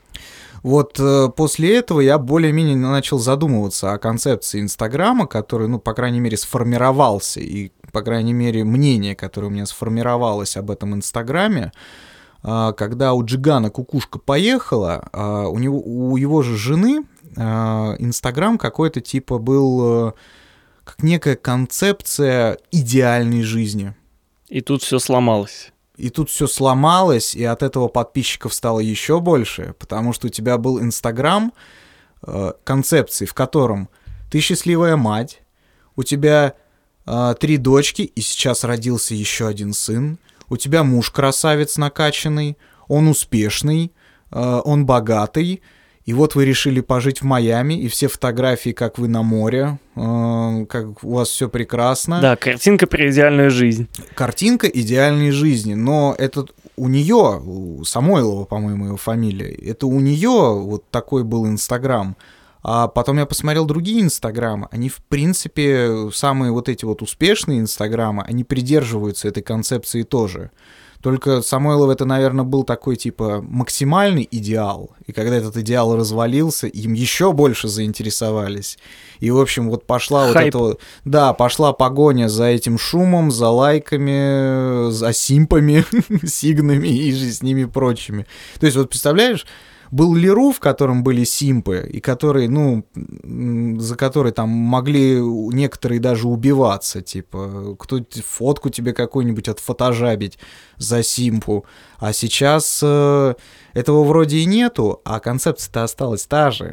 Вот э, после этого я более-менее начал задумываться о концепции Инстаграма, который, ну, по крайней мере, сформировался, и, по крайней мере, мнение, которое у меня сформировалось об этом Инстаграме, э, когда у Джигана кукушка поехала, э, у, него, у его же жены э, Инстаграм какой-то типа был... Э, как некая концепция идеальной жизни.
И тут все сломалось.
И тут все сломалось, и от этого подписчиков стало еще больше, потому что у тебя был Инстаграм э, концепции, в котором ты счастливая мать, у тебя э, три дочки, и сейчас родился еще один сын, у тебя муж красавец накачанный, он успешный, э, он богатый, и вот вы решили пожить в Майами, и все фотографии, как вы на море, э, как у вас все прекрасно.
Да, картинка про идеальную жизнь.
Картинка идеальной жизни, но это у нее, у Самойлова, по-моему, его фамилия, это у нее вот такой был Инстаграм. А потом я посмотрел другие Инстаграмы, они, в принципе, самые вот эти вот успешные Инстаграмы, они придерживаются этой концепции тоже. Только Самойлов это, наверное, был такой, типа, максимальный идеал. И когда этот идеал развалился, им еще больше заинтересовались. И, в общем, вот пошла
Хайп.
вот эта вот... Да, пошла погоня за этим шумом, за лайками, за симпами, сигнами и же с ними прочими. То есть, вот представляешь, был Леру, в котором были симпы, и которые, ну, за которые там могли некоторые даже убиваться, типа, кто фотку тебе какую-нибудь отфотожабить за симпу. А сейчас э, этого вроде и нету, а концепция-то осталась та же.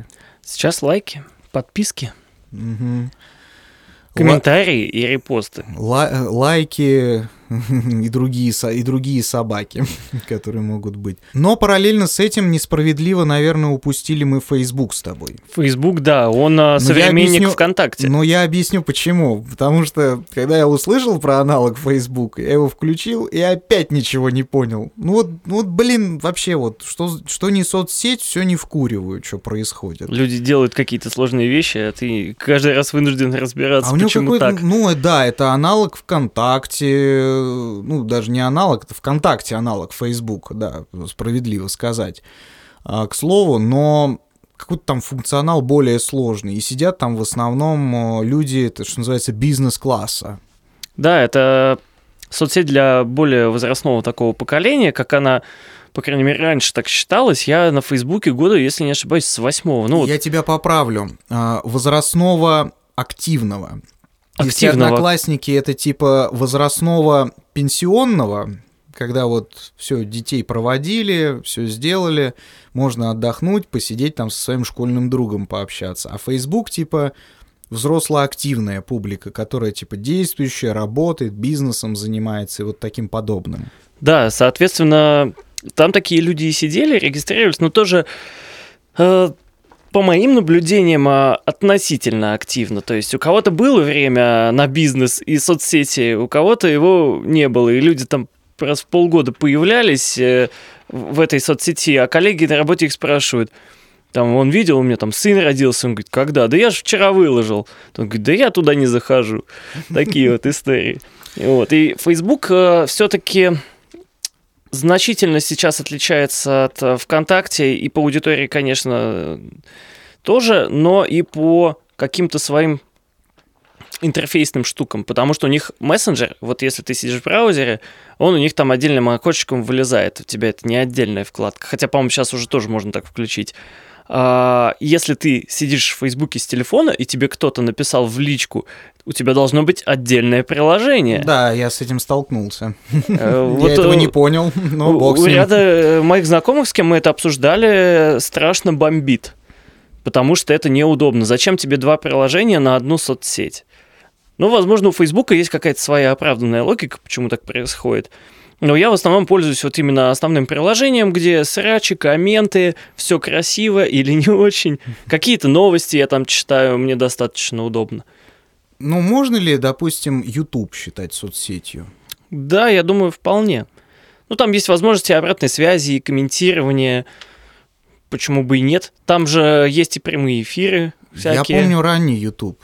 Сейчас лайки, подписки,
Угу.
комментарии и репосты.
Ла- лайки и другие, со- и другие собаки, которые могут быть. Но параллельно с этим несправедливо, наверное, упустили мы Facebook с тобой.
Facebook, да, он а,
я
современник
объясню-
ВКонтакте.
Но я объясню почему. Потому что, когда я услышал про аналог Facebook, я его включил и опять ничего не понял. Ну вот, ну вот блин, вообще вот, что, что не соцсеть, все не вкуриваю, что происходит.
Люди делают какие-то сложные вещи, а ты каждый раз вынужден разбираться,
А у него
почему
какой-то,
так.
ну да, это аналог ВКонтакте, ну даже не аналог, это ВКонтакте аналог Facebook, да, справедливо сказать. А, к слову, но какой-то там функционал более сложный, и сидят там в основном люди, это что называется, бизнес-класса.
Да, это соцсеть для более возрастного такого поколения, как она, по крайней мере, раньше так считалась. Я на Фейсбуке года, если не ошибаюсь, с восьмого. Ну, вот
Я тебя поправлю. А, возрастного активного. Если
активного.
одноклассники это типа возрастного пенсионного, когда вот все, детей проводили, все сделали, можно отдохнуть, посидеть там со своим школьным другом пообщаться. А Facebook типа взросло-активная публика, которая типа действующая, работает, бизнесом занимается и вот таким подобным.
Да, соответственно, там такие люди и сидели, регистрировались, но тоже, э, по моим наблюдениям, э, относительно активно. То есть у кого-то было время на бизнес и соцсети, у кого-то его не было, и люди там раз в полгода появлялись э, в этой соцсети, а коллеги на работе их спрашивают, там, он видел, у меня там сын родился, он говорит, когда? Да я же вчера выложил. Он говорит, да я туда не захожу. Такие вот истории. Вот. И Facebook э, все-таки значительно сейчас отличается от ВКонтакте, и по аудитории, конечно, тоже, но и по каким-то своим интерфейсным штукам, потому что у них мессенджер, вот если ты сидишь в браузере, он у них там отдельным окошечком вылезает, у тебя это не отдельная вкладка, хотя, по-моему, сейчас уже тоже можно так включить. А если ты сидишь в Фейсбуке с телефона, и тебе кто-то написал в личку, у тебя должно быть отдельное приложение.
Да, я с этим столкнулся.
Я
Я этого не понял, но бог с
У
ним.
ряда моих знакомых, с кем мы это обсуждали, страшно бомбит, потому что это неудобно. Зачем тебе два приложения на одну соцсеть? Ну, возможно, у Фейсбука есть какая-то своя оправданная логика, почему так происходит. Но я в основном пользуюсь вот именно основным приложением, где срачи, комменты, все красиво или не очень. Какие-то новости я там читаю, мне достаточно удобно.
Ну, можно ли, допустим, YouTube считать соцсетью?
Да, я думаю, вполне. Ну, там есть возможности обратной связи и комментирования. Почему бы и нет? Там же есть и прямые эфиры всякие.
Я помню ранний YouTube.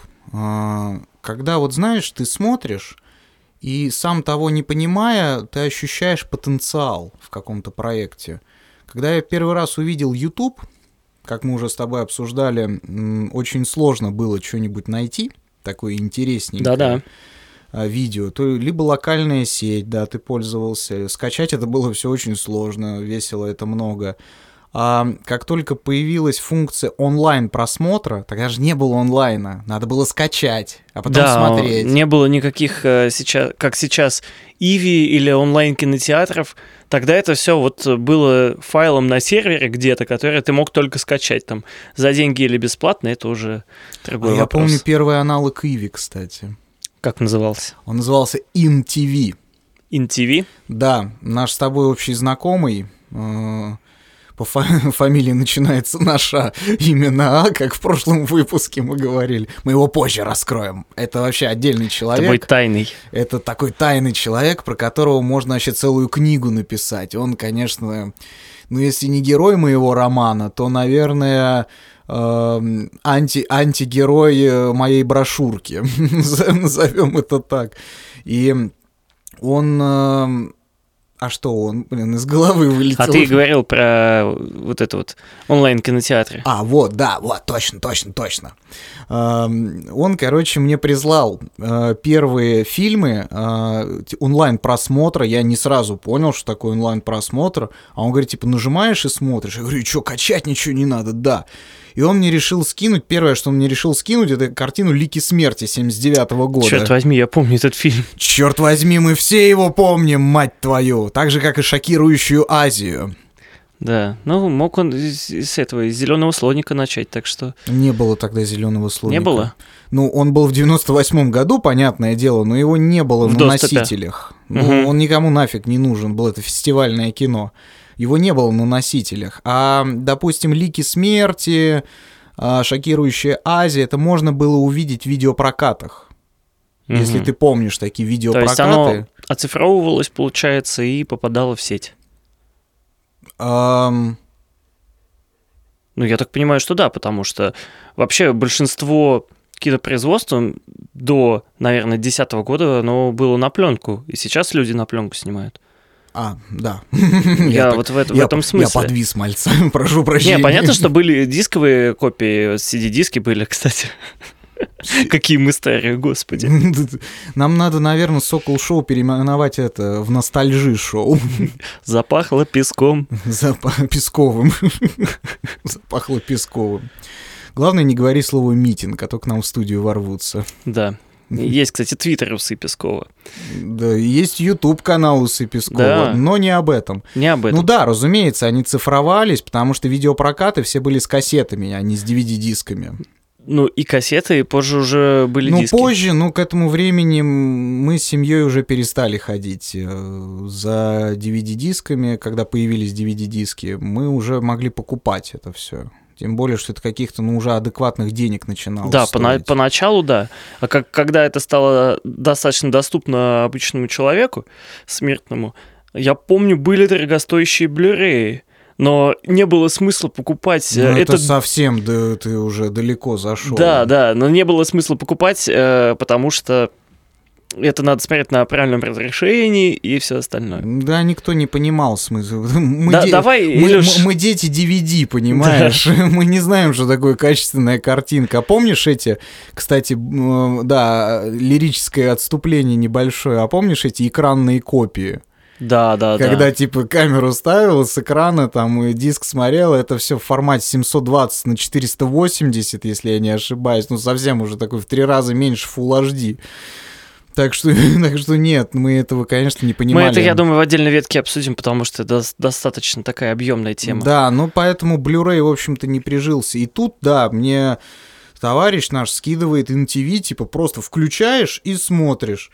Когда вот, знаешь, ты смотришь, и сам того не понимая, ты ощущаешь потенциал в каком-то проекте. Когда я первый раз увидел YouTube, как мы уже с тобой обсуждали, очень сложно было что-нибудь найти, такое интересненькое.
Да-да.
Видео, то либо локальная сеть, да, ты пользовался, скачать это было все очень сложно, весело это много. А как только появилась функция онлайн-просмотра, тогда же не было онлайна, надо было скачать, а потом
да,
смотреть.
Не было никаких, сейчас, как сейчас, Иви или онлайн-кинотеатров. Тогда это все вот было файлом на сервере где-то, который ты мог только скачать там за деньги или бесплатно, это уже другой
а
вопрос.
Я помню первый аналог Иви, кстати.
Как назывался?
Он назывался ин ти ви.
ин ти ви?
Да, наш с тобой общий знакомый... Э- По фа- фамилии начинается наша именно А, как в прошлом выпуске мы говорили. Мы его позже раскроем. Это вообще отдельный человек.
Это будет тайный.
Это такой тайный человек, про которого можно вообще целую книгу написать. Он, конечно, ну если не герой моего романа, то, наверное, э, анти- антигерой моей брошюрки. Назовем это так. И он... Э, А что он, блин, из головы вылетел?
А ты говорил про вот это вот онлайн-кинотеатры.
А, вот, да, вот, точно, точно, точно. Он, короче, мне прислал первые фильмы онлайн-просмотра. Я не сразу понял, что такое онлайн-просмотр. А он говорит, типа, нажимаешь и смотришь. Я говорю, что, качать ничего не надо? Да. И он мне решил скинуть, первое, что он мне решил скинуть, это картину «Лики смерти» семьдесят девятого года.
Черт возьми, я помню этот фильм.
Черт возьми, мы все его помним, мать твою. Так же, как и «Шокирующую Азию».
Да, ну мог он из, из этого, из зеленого слоника начать, так что...
Не было тогда зеленого слоника.
Не было?
Ну, он был в девяносто восьмом году, понятное дело, но его не было
в
на
доступе.
носителях. Ну,
Угу.
он никому нафиг не нужен был, это фестивальное кино. Его не было на носителях. А, допустим, «Лики смерти», а, «Шокирующая Азия», это можно было увидеть в видеопрокатах.
Угу.
Если ты помнишь такие
То
видеопрокаты.
есть оно оцифровывалось, получается, и попадало в сеть.
Ам,
Ну, я так понимаю, что да, потому что вообще большинство кинопроизводств до, наверное, десятого года оно было на пленку, и сейчас люди на пленку снимают.
А, да.
Я
так-
вот в, это- в
я-
этом смысле.
Я подвис мальца, прошу прощения.
Не, понятно, что были дисковые копии, си ди-диски были, кстати. Какие мы старые, господи.
Нам надо, наверное, «Сокол Шоу» переименовать это в «Ностальжи-шоу».
Запахло песком.
Запах песковым. Запахло песковым. Главное, не говори слово «митинг», а то к нам в студию ворвутся.
Да. Есть, кстати, твиттер Усы Пескова.
Да, есть YouTube-канал Усы Пескова,
Да.
но не об этом.
Не об этом.
Ну да, разумеется, они цифровались, потому что видеопрокаты все были с кассетами, а не с ди ви ди-дисками.
Ну, и кассеты, и позже уже были
Ну,
диски.
позже, ну, к этому времени мы с семьей уже перестали ходить э, за ди ви ди-дисками. Когда появились ди ви ди-диски, мы уже могли покупать это все. Тем более, что это каких-то, ну, уже адекватных денег начинало
Да,
стоить.
пона- поначалу, да. А как, когда это стало достаточно доступно обычному человеку, смертному, я помню, были дорогостоящие блюреи, но не было смысла покупать...
Ну,
э,
это
это...
совсем, да, ты уже далеко зашел.
Да, да, но не было смысла покупать, э, потому что это надо смотреть на правильном разрешении и все остальное.
Да, никто не понимал смысл. Мы,
Да,
де-
давай,
мы,
Илюш.
мы- мы дети ди ви ди, понимаешь? Мы не знаем, что такое качественная картинка. А помнишь эти, кстати, м, да, лирическое отступление небольшое, а помнишь эти экранные копии?
Да, да,
Когда,
да.
типа, камеру ставил с экрана, там, и диск смотрел, это все в формате семьсот двадцать на четыреста восемьдесят, если я не ошибаюсь. Ну, совсем уже такой в три раза меньше Full эйч ди. Так что, так что нет, мы этого, конечно, не понимали.
Мы это, я думаю, в отдельной ветке обсудим, потому что это дос- достаточно такая объемная тема.
Да, ну поэтому Blu-ray, в общем-то, не прижился. И тут, да, мне товарищ наш скидывает эн ти ви, типа просто включаешь и смотришь.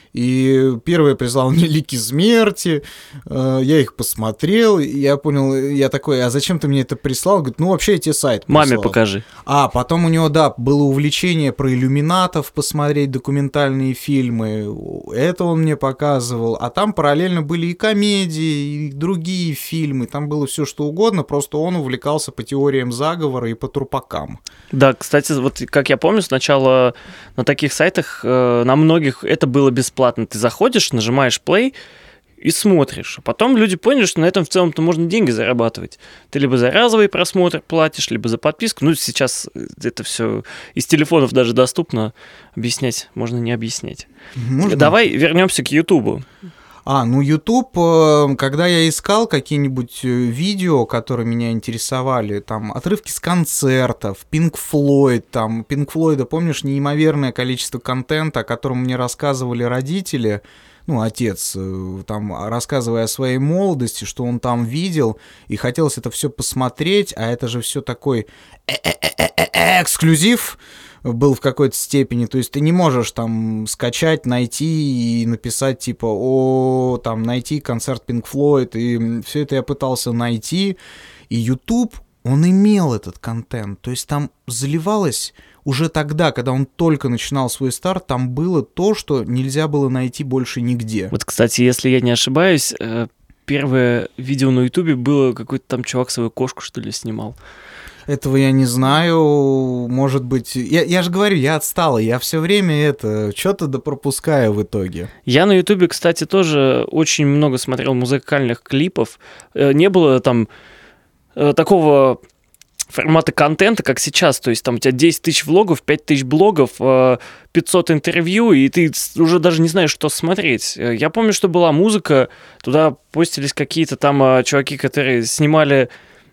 И первое прислал мне «Лики смерти», э, я их посмотрел, и я понял, я такой, а зачем ты мне это прислал? Говорит, ну вообще я тебе сайт прислал.
Маме покажи.
А, потом у него, да, было увлечение про иллюминатов, посмотреть документальные фильмы, это он мне показывал, а там параллельно были и комедии, и другие фильмы, там было все что угодно, просто он увлекался по теориям заговора и по трупакам.
Да, кстати, вот как я помню, сначала на таких сайтах, э, на многих это было бесплатно. Ты заходишь, нажимаешь play и смотришь. А потом люди поняли, что на этом в целом-то можно деньги зарабатывать. Ты либо за разовый просмотр платишь, либо за подписку. Ну, сейчас это все из телефонов даже доступно. Объяснять можно не объяснять.
Можно?
Давай вернемся к Ютубу.
А, ну YouTube, э, когда я искал какие-нибудь э, видео, которые меня интересовали, там отрывки с концертов, Pink Floyd, там Pink Floyd, помнишь, неимоверное количество контента, о котором мне рассказывали родители, ну, отец, э, там, рассказывая о своей молодости, что он там видел, и хотелось это все посмотреть, а это же все такой эксклюзив был в какой-то степени, то есть ты не можешь там скачать, найти и написать типа, о, там, найти концерт Pink Floyd, и все это я пытался найти, и YouTube, он имел этот контент, то есть там заливалось уже тогда, когда он только начинал свой старт, там было то, что нельзя было найти больше нигде.
Вот, кстати, если я не ошибаюсь, э, первое видео на Ютубе было, какой-то там чувак свою кошку, что ли, снимал.
Этого я не знаю, может быть... Я, я же говорю, я отстала, я все время это, что-то да пропускаю в итоге.
Я на Ютубе, кстати, тоже очень много смотрел музыкальных клипов. Э, Не было там э, такого формата контента, как сейчас. То есть там у тебя десять тысяч влогов, пять тысяч блогов, э, пятьсот интервью, и ты уже даже не знаешь, что смотреть. Э, Я помню, что была музыка, туда постились какие-то там э, чуваки, которые снимали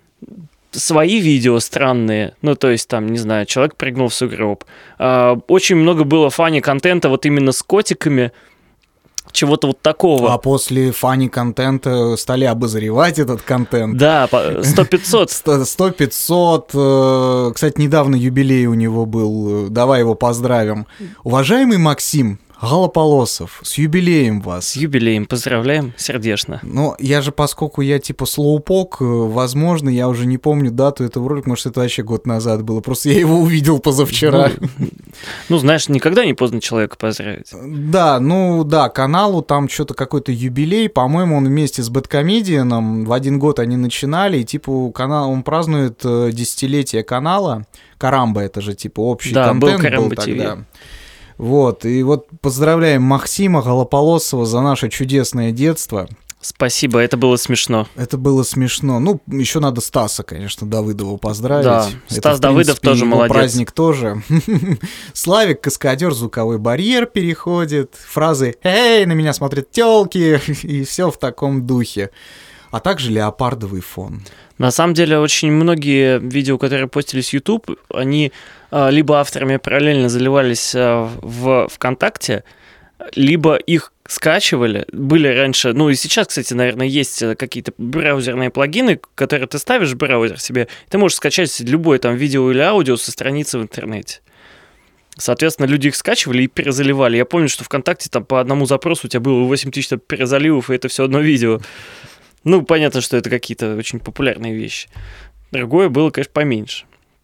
свои видео странные, ну, то есть, там, не знаю, человек прыгнул в сугроб. А, очень много было фани-контента вот именно с котиками, чего-то вот такого.
А после фанни-контента стали обозревать этот контент.
Да, сто пятьсот.
сто пятьсот. Кстати, недавно юбилей у него был. Давай его поздравим. Уважаемый Максим Голополосов, с юбилеем вас.
С юбилеем, поздравляем сердечно.
Ну, я же, поскольку я типа слоупок, возможно, я уже не помню дату этого ролика, может, это вообще год назад было, просто я его увидел позавчера.
Ну, ну знаешь, никогда не поздно человека поздравить.
Да, ну да, каналу там что-то какой-то юбилей, по-моему, он вместе с Бэдкомедианом, в один год они начинали, и типа канал, он празднует десятилетие канала, Карамба, это же типа общий
да,
контент
был,
был тогда. Вот, и вот поздравляем Максима Голополосова за наше чудесное детство.
Спасибо, это было смешно.
Это было смешно. Ну, еще надо Стаса, конечно, Давыдова поздравить.
Да,
это,
Стас Давыдов тоже молодец.
Праздник тоже. Славик, каскадер, звуковой барьер переходит. Фразы «Эй, на меня смотрят тёлки» и все в таком духе. А также леопардовый фон.
На самом деле, очень многие видео, которые постились в YouTube, они а, либо авторами параллельно заливались а, в ВКонтакте, либо их скачивали. Были раньше, ну и сейчас, кстати, наверное, есть какие-то браузерные плагины, которые ты ставишь в браузер себе, ты можешь скачать любое там видео или аудио со страницы в интернете. Соответственно, люди их скачивали и перезаливали. Я помню, что ВКонтакте там по одному запросу у тебя было восемь тысяч перезаливов, и это все одно видео. Ну, понятно, что это какие-то очень популярные вещи. Другое было, конечно, поменьше.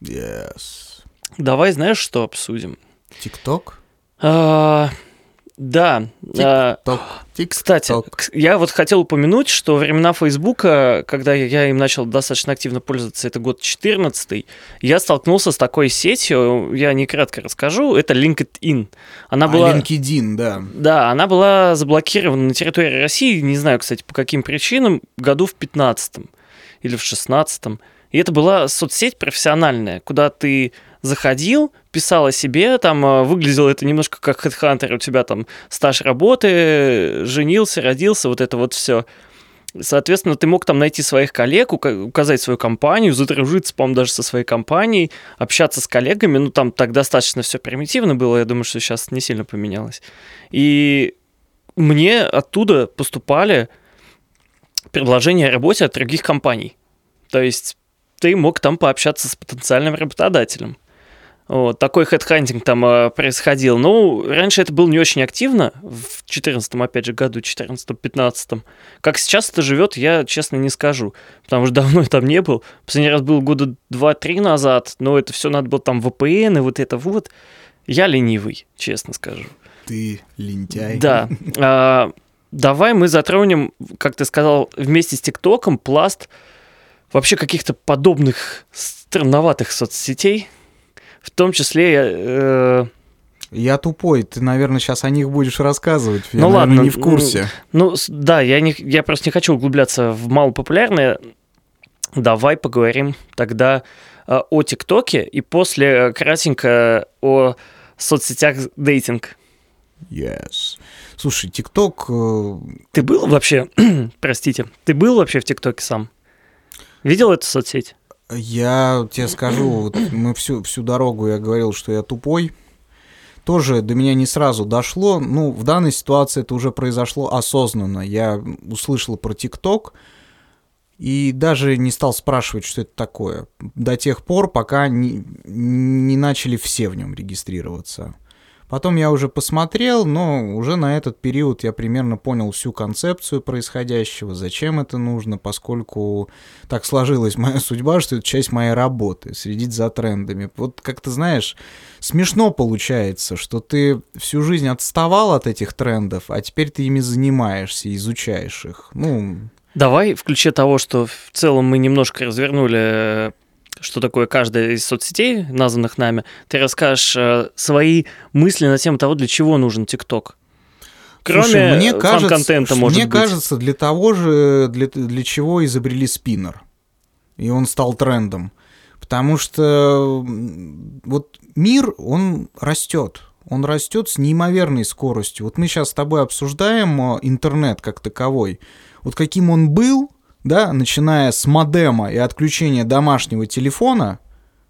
Yes.
Давай, знаешь, что обсудим?
ТикТок?
А, да.
Тик-ток.
Кстати, я вот хотел упомянуть, что времена Фейсбука, когда я им начал достаточно активно пользоваться, это год четырнадцатый, я столкнулся с такой сетью, я не кратко расскажу, это LinkedIn. Она
а,
была...
LinkedIn, да.
Да, она была заблокирована на территории России, не знаю, кстати, по каким причинам, году в пятнадцатом или в шестнадцатом. И это была соцсеть профессиональная, куда ты заходил, писал о себе, там выглядело это немножко как HeadHunter, у тебя там стаж работы, женился, родился, вот это вот все. Соответственно, ты мог там найти своих коллег, указать свою компанию, задружиться, по-моему, даже со своей компанией, общаться с коллегами. Ну, там так достаточно все примитивно было, я думаю, что сейчас не сильно поменялось. И мне оттуда поступали предложения о работе от других компаний. То есть ты мог там пообщаться с потенциальным работодателем. Вот, такой хедхантинг там э, происходил. Ну, раньше это было не очень активно, в четырнадцатом, опять же, году, четырнадцатом-пятнадцатом. Как сейчас это живет, я, честно, не скажу, потому что давно я там не был. Последний раз был года два-три назад, но это все надо было там вэ пэ эн и вот это вот. Я ленивый, честно скажу.
Ты лентяй.
Да. А, давай мы затронем, как ты сказал, вместе с ТикТоком пласт вообще каких-то подобных странноватых соцсетей. В том числе... Э...
Я тупой, ты, наверное, сейчас о них будешь рассказывать. Я,
ну
наверное,
ладно,
не в курсе.
Ну, ну да, я, не, я просто не хочу углубляться в малопопулярное. Давай поговорим тогда э, о ТикТоке и после кратенько о соцсетях дейтинг.
Yes. Слушай, ТикТок... Э...
Ты был вообще... Простите. Ты был вообще в ТикТоке сам? Видел эту соцсеть?
Я тебе скажу, вот мы всю, всю дорогу я говорил, что я тупой. Тоже до меня не сразу дошло. Ну, в данной ситуации это уже произошло осознанно. Я услышал про ТикТок и даже не стал спрашивать, что это такое. До тех пор, пока не, не начали все в нем регистрироваться. Потом я уже посмотрел, но уже на этот период я примерно понял всю концепцию происходящего, зачем это нужно, поскольку так сложилась моя судьба, что это часть моей работы, следить за трендами. Вот как ты знаешь, смешно получается, что ты всю жизнь отставал от этих трендов, а теперь ты ими занимаешься, изучаешь их. Ну...
Давай в ключе того, что в целом мы немножко развернули... что такое каждая из соцсетей, названных нами, ты расскажешь э, свои мысли на тему того, для чего нужен ТикТок. Кроме
мне
фан-контента, может
мне
быть.
Мне кажется, для того же, для, для чего изобрели спиннер. И он стал трендом. Потому что вот мир, он растет. Он растет с неимоверной скоростью. Вот мы сейчас с тобой обсуждаем интернет как таковой. Вот каким он был, да, начиная с модема и отключения домашнего телефона,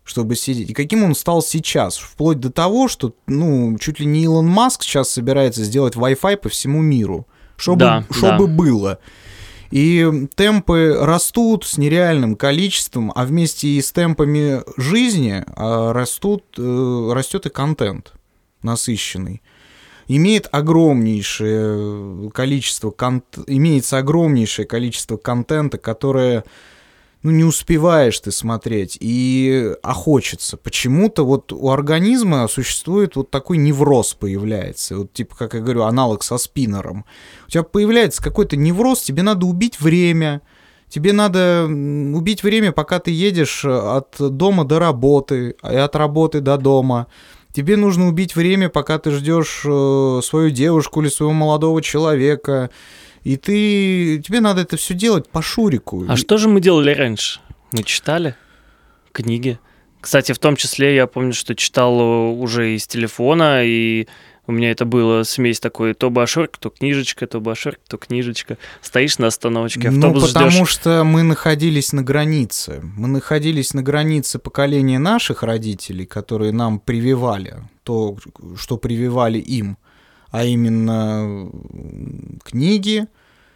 чтобы сидеть, и каким он стал сейчас, вплоть до того, что, ну, чуть ли не Илон Маск сейчас собирается сделать Wi-Fi по всему миру, чтобы,
да,
чтобы
да.
было. И темпы растут с нереальным количеством, а вместе и с темпами жизни растут, растет и контент насыщенный. Имеет огромнейшее количество, кон... имеется огромнейшее количество контента, которое, ну, не успеваешь ты смотреть, и а хочется. Почему-то вот у организма существует вот такой невроз появляется, вот типа, как я говорю, аналог со спиннером. У тебя появляется какой-то невроз, тебе надо убить время, тебе надо убить время, пока ты едешь от дома до работы, и от работы до дома. Тебе нужно убить время, пока ты ждешь свою девушку или своего молодого человека. И ты, тебе надо это все делать по шурику.
А что же мы делали раньше? Мы читали книги. Кстати, в том числе я помню, что читал уже из телефона, и у меня это было смесь такой: то башорк, то книжечка, то башорк, то книжечка. Стоишь на остановочке, автобус
Ну, потому
ждёшь.
что мы находились на границе. Мы находились на границе поколения наших родителей, которые нам прививали то, что прививали им, а именно книги,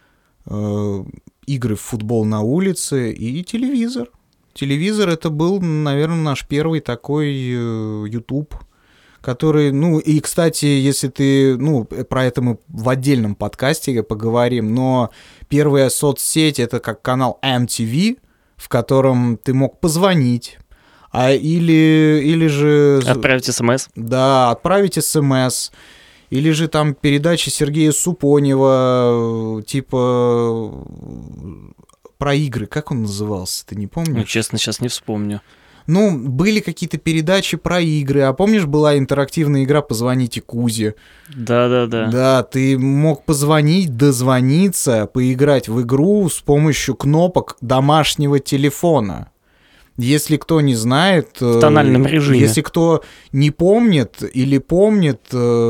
э, игры в футбол на улице и телевизор. Телевизор — это был, наверное, наш первый такой э, YouTube, который, ну, и, кстати, если ты, ну, про это мы в отдельном подкасте поговорим, но первая соцсеть — это как канал эм ти ви, в котором ты мог позвонить, а или, или же...
Отправить смс.
Да, отправить смс, или же там передачи Сергея Супонева, типа про игры, как он назывался, ты не помнишь?
Ну, честно, сейчас не вспомню.
Ну, были какие-то передачи про игры, а помнишь, была интерактивная игра «Позвоните Кузе»?
Да-да-да.
Да, ты мог позвонить, дозвониться, поиграть в игру с помощью кнопок домашнего телефона. Если кто не знает...
В тональном режиме.
Если кто не помнит или помнит,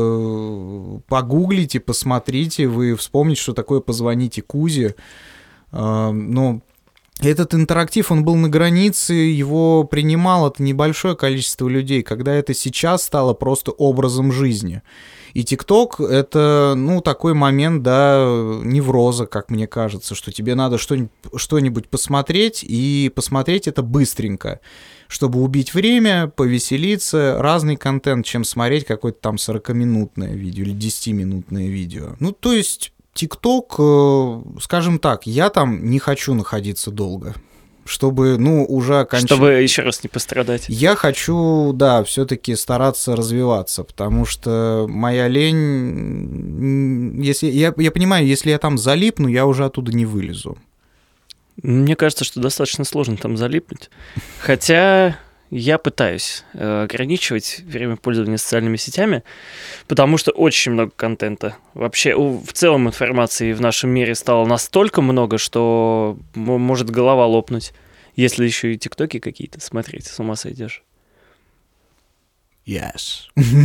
погуглите, посмотрите, вы вспомните, что такое «Позвоните Кузе». Ну... Этот интерактив, он был на границе, его принимало это небольшое количество людей, когда это сейчас стало просто образом жизни. И ТикТок — это, ну, такой момент, да, невроза, как мне кажется, что тебе надо что-нибудь, что-нибудь посмотреть, и посмотреть это быстренько, чтобы убить время, повеселиться, разный контент, чем смотреть какое-то там сорокаминутное видео или десятиминутное видео. Ну, то есть... ТикТок, скажем так, я там не хочу находиться долго, чтобы, ну, уже окончательно...
Чтобы еще раз не пострадать.
Я хочу, да, все-таки стараться развиваться, потому что моя лень... Если... Я, я понимаю, если я там залипну, я уже оттуда не вылезу.
Мне кажется, что достаточно сложно там залипнуть. Хотя... Я пытаюсь э, ограничивать время пользования социальными сетями, потому что очень много контента. Вообще, у, в целом информации в нашем мире стало настолько много, что м- может голова лопнуть, если еще и тиктоки какие-то смотреть, с ума сойдешь.
Yes.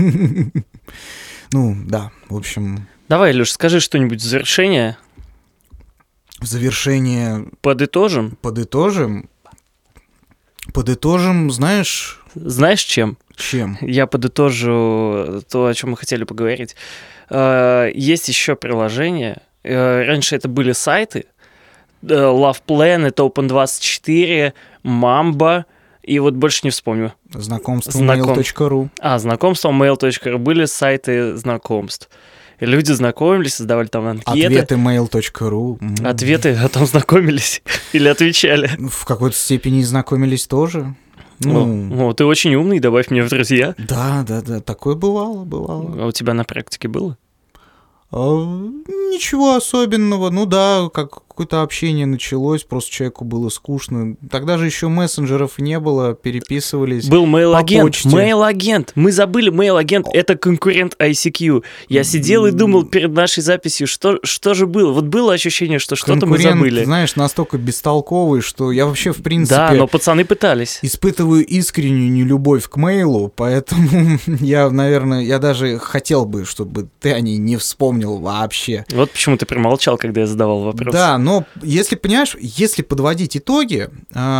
Ну, да, в общем...
Давай, Илюш, скажи что-нибудь в завершение.
В завершение...
Подытожим?
Подытожим... Подытожим, знаешь...
Знаешь, чем?
Чем?
Я подытожу то, о чем мы хотели поговорить. Есть еще приложение. Раньше это были сайты. Love Planet, Open двадцать четыре, Mamba, и вот больше не вспомню.
Знакомство
Знаком...
mail точка ру.
А, знакомство mail точка ру. Были сайты знакомств. И люди знакомились, создавали там анкеты.
Ответы mail точка ру.
Ответы, а там знакомились или отвечали.
В какой-то степени знакомились тоже.
Ну,
Ну,
о, ты очень умный, добавь меня в друзья.
да, да, да, такое бывало, бывало.
А у тебя на практике было?
А, ничего особенного, ну да, как какое-то общение началось, просто человеку было скучно. Тогда же еще мессенджеров не было, переписывались.
Был Mail-агент,
почте.
Mail-агент, мы забыли Mail-агент, это конкурент ай си кью. Я сидел и думал перед нашей записью, что, что же было. Вот было ощущение, что что-то мы
Конкурент,
забыли.
знаешь, настолько бестолковый, что я вообще, в принципе,
Да, но пацаны пытались.
испытываю искреннюю нелюбовь к мейлу, поэтому я, наверное, я даже хотел бы, чтобы ты о ней не вспомнил вообще.
Вот почему ты промолчал, когда я задавал вопрос.
Да, но если, понимаешь, если подводить итоги,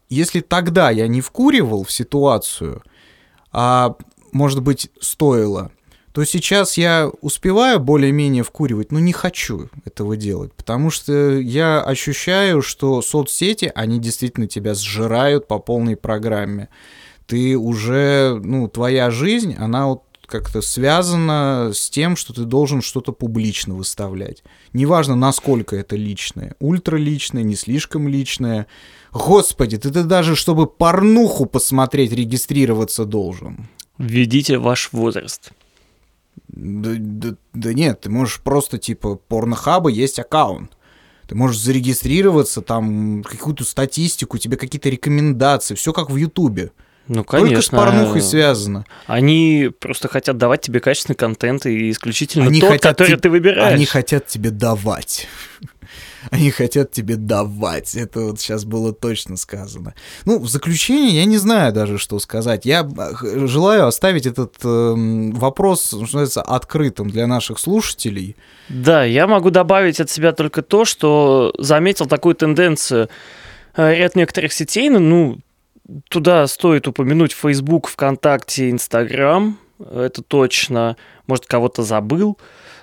если тогда я не вкуривал в ситуацию, а, может быть, стоило, то сейчас я успеваю более-менее вкуривать, но не хочу этого делать, потому что я ощущаю, что соцсети, они действительно тебя сжирают по полной программе. Ты уже, ну, твоя жизнь, она вот как-то связана с тем, что ты должен что-то публично выставлять. Неважно, насколько это личное, ультраличное, не слишком личное. Господи, ты, ты даже, чтобы порнуху посмотреть, регистрироваться должен.
Введите ваш возраст.
Да, да, да нет, ты можешь просто, типа, порнохаба есть аккаунт. Ты можешь зарегистрироваться, там, какую-то статистику, тебе какие-то рекомендации, все как в Ютубе.
Ну, конечно.
Только с порнухой связано.
Они просто хотят давать тебе качественный контент и исключительно
они
тот, который
te...
ты выбираешь.
Они хотят тебе давать. Они хотят тебе давать. Это вот сейчас было точно сказано. Ну, в заключение я не знаю даже, что сказать. Я желаю оставить этот э, вопрос, что называется, открытым для наших слушателей.
Да, я могу добавить от себя только то, что заметил такую тенденцию. Ряд некоторых сетей, ну, туда стоит упомянуть Facebook, ВКонтакте, Инстаграм. Это точно. Может, кого-то забыл.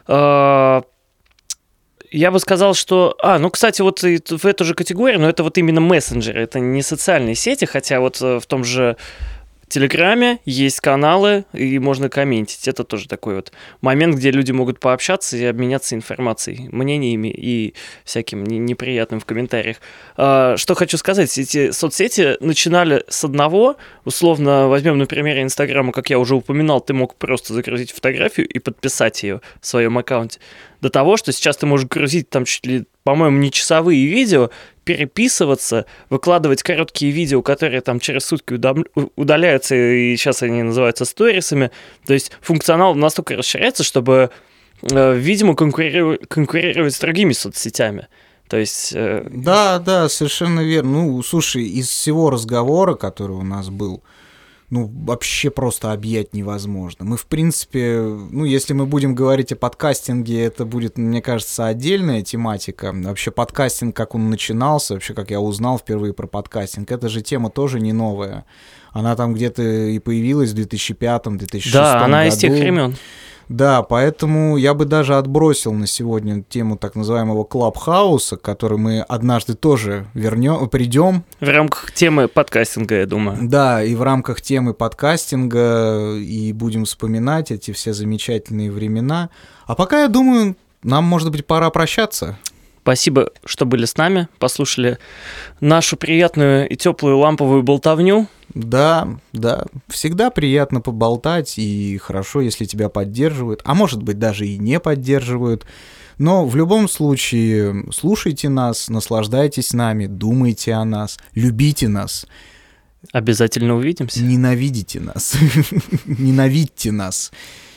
Я бы сказал, что... А, ну, кстати, вот в эту же категорию, но это вот именно мессенджеры, это не социальные сети, хотя вот в том же Телеграме есть каналы, и можно комментить. Это тоже такой вот момент, где люди могут пообщаться и обменяться информацией, мнениями и всяким неприятным в комментариях. Что хочу сказать, эти соцсети начинали с одного, условно, возьмем на примере Инстаграма, как я уже упоминал, ты мог просто загрузить фотографию и подписать ее в своем аккаунте, до того, что сейчас ты можешь грузить там чуть ли, по-моему, не часовые видео, переписываться, выкладывать короткие видео, которые там через сутки удаляются, и сейчас они называются сторисами. То есть функционал настолько расширяется, чтобы, видимо, конкурировать, конкурировать с другими соцсетями. То есть...
Да, да, совершенно верно. Ну, слушай, из всего разговора, который у нас был, ну, вообще просто объять невозможно. Мы, в принципе, ну, если мы будем говорить о подкастинге, это будет, мне кажется, отдельная тематика. Вообще подкастинг, как он начинался, вообще, как я узнал впервые про подкастинг, эта же тема тоже не новая. Она там где-то и появилась в две тысячи пятом — две тысячи шестом году.
Да, она из тех времен.
Да, поэтому я бы даже отбросил на сегодня тему так называемого клабхауса, к которой мы однажды тоже вернем, придем.
В рамках темы подкастинга, я думаю.
Да, и в рамках темы подкастинга, и будем вспоминать эти все замечательные времена. А пока, я думаю, нам, может быть, пора прощаться.
Спасибо, что были с нами, послушали нашу приятную и теплую ламповую болтовню.
Да, да, всегда приятно поболтать, и хорошо, если тебя поддерживают, а может быть, даже и не поддерживают. Но в любом случае слушайте нас, наслаждайтесь нами, думайте о нас, любите нас.
Обязательно увидимся.
Ненавидите нас, ненавидьте нас.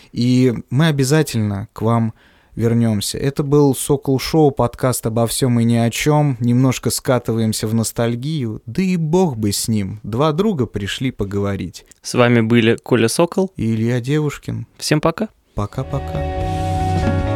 И мы обязательно к вам вернемся. Это был Сокол Шоу, подкаст обо всем и ни о чем. Немножко скатываемся в ностальгию, да и бог бы с ним. Два друга пришли поговорить.
С вами были Коля Сокол
и Илья Девушкин.
Всем пока.
Пока-пока.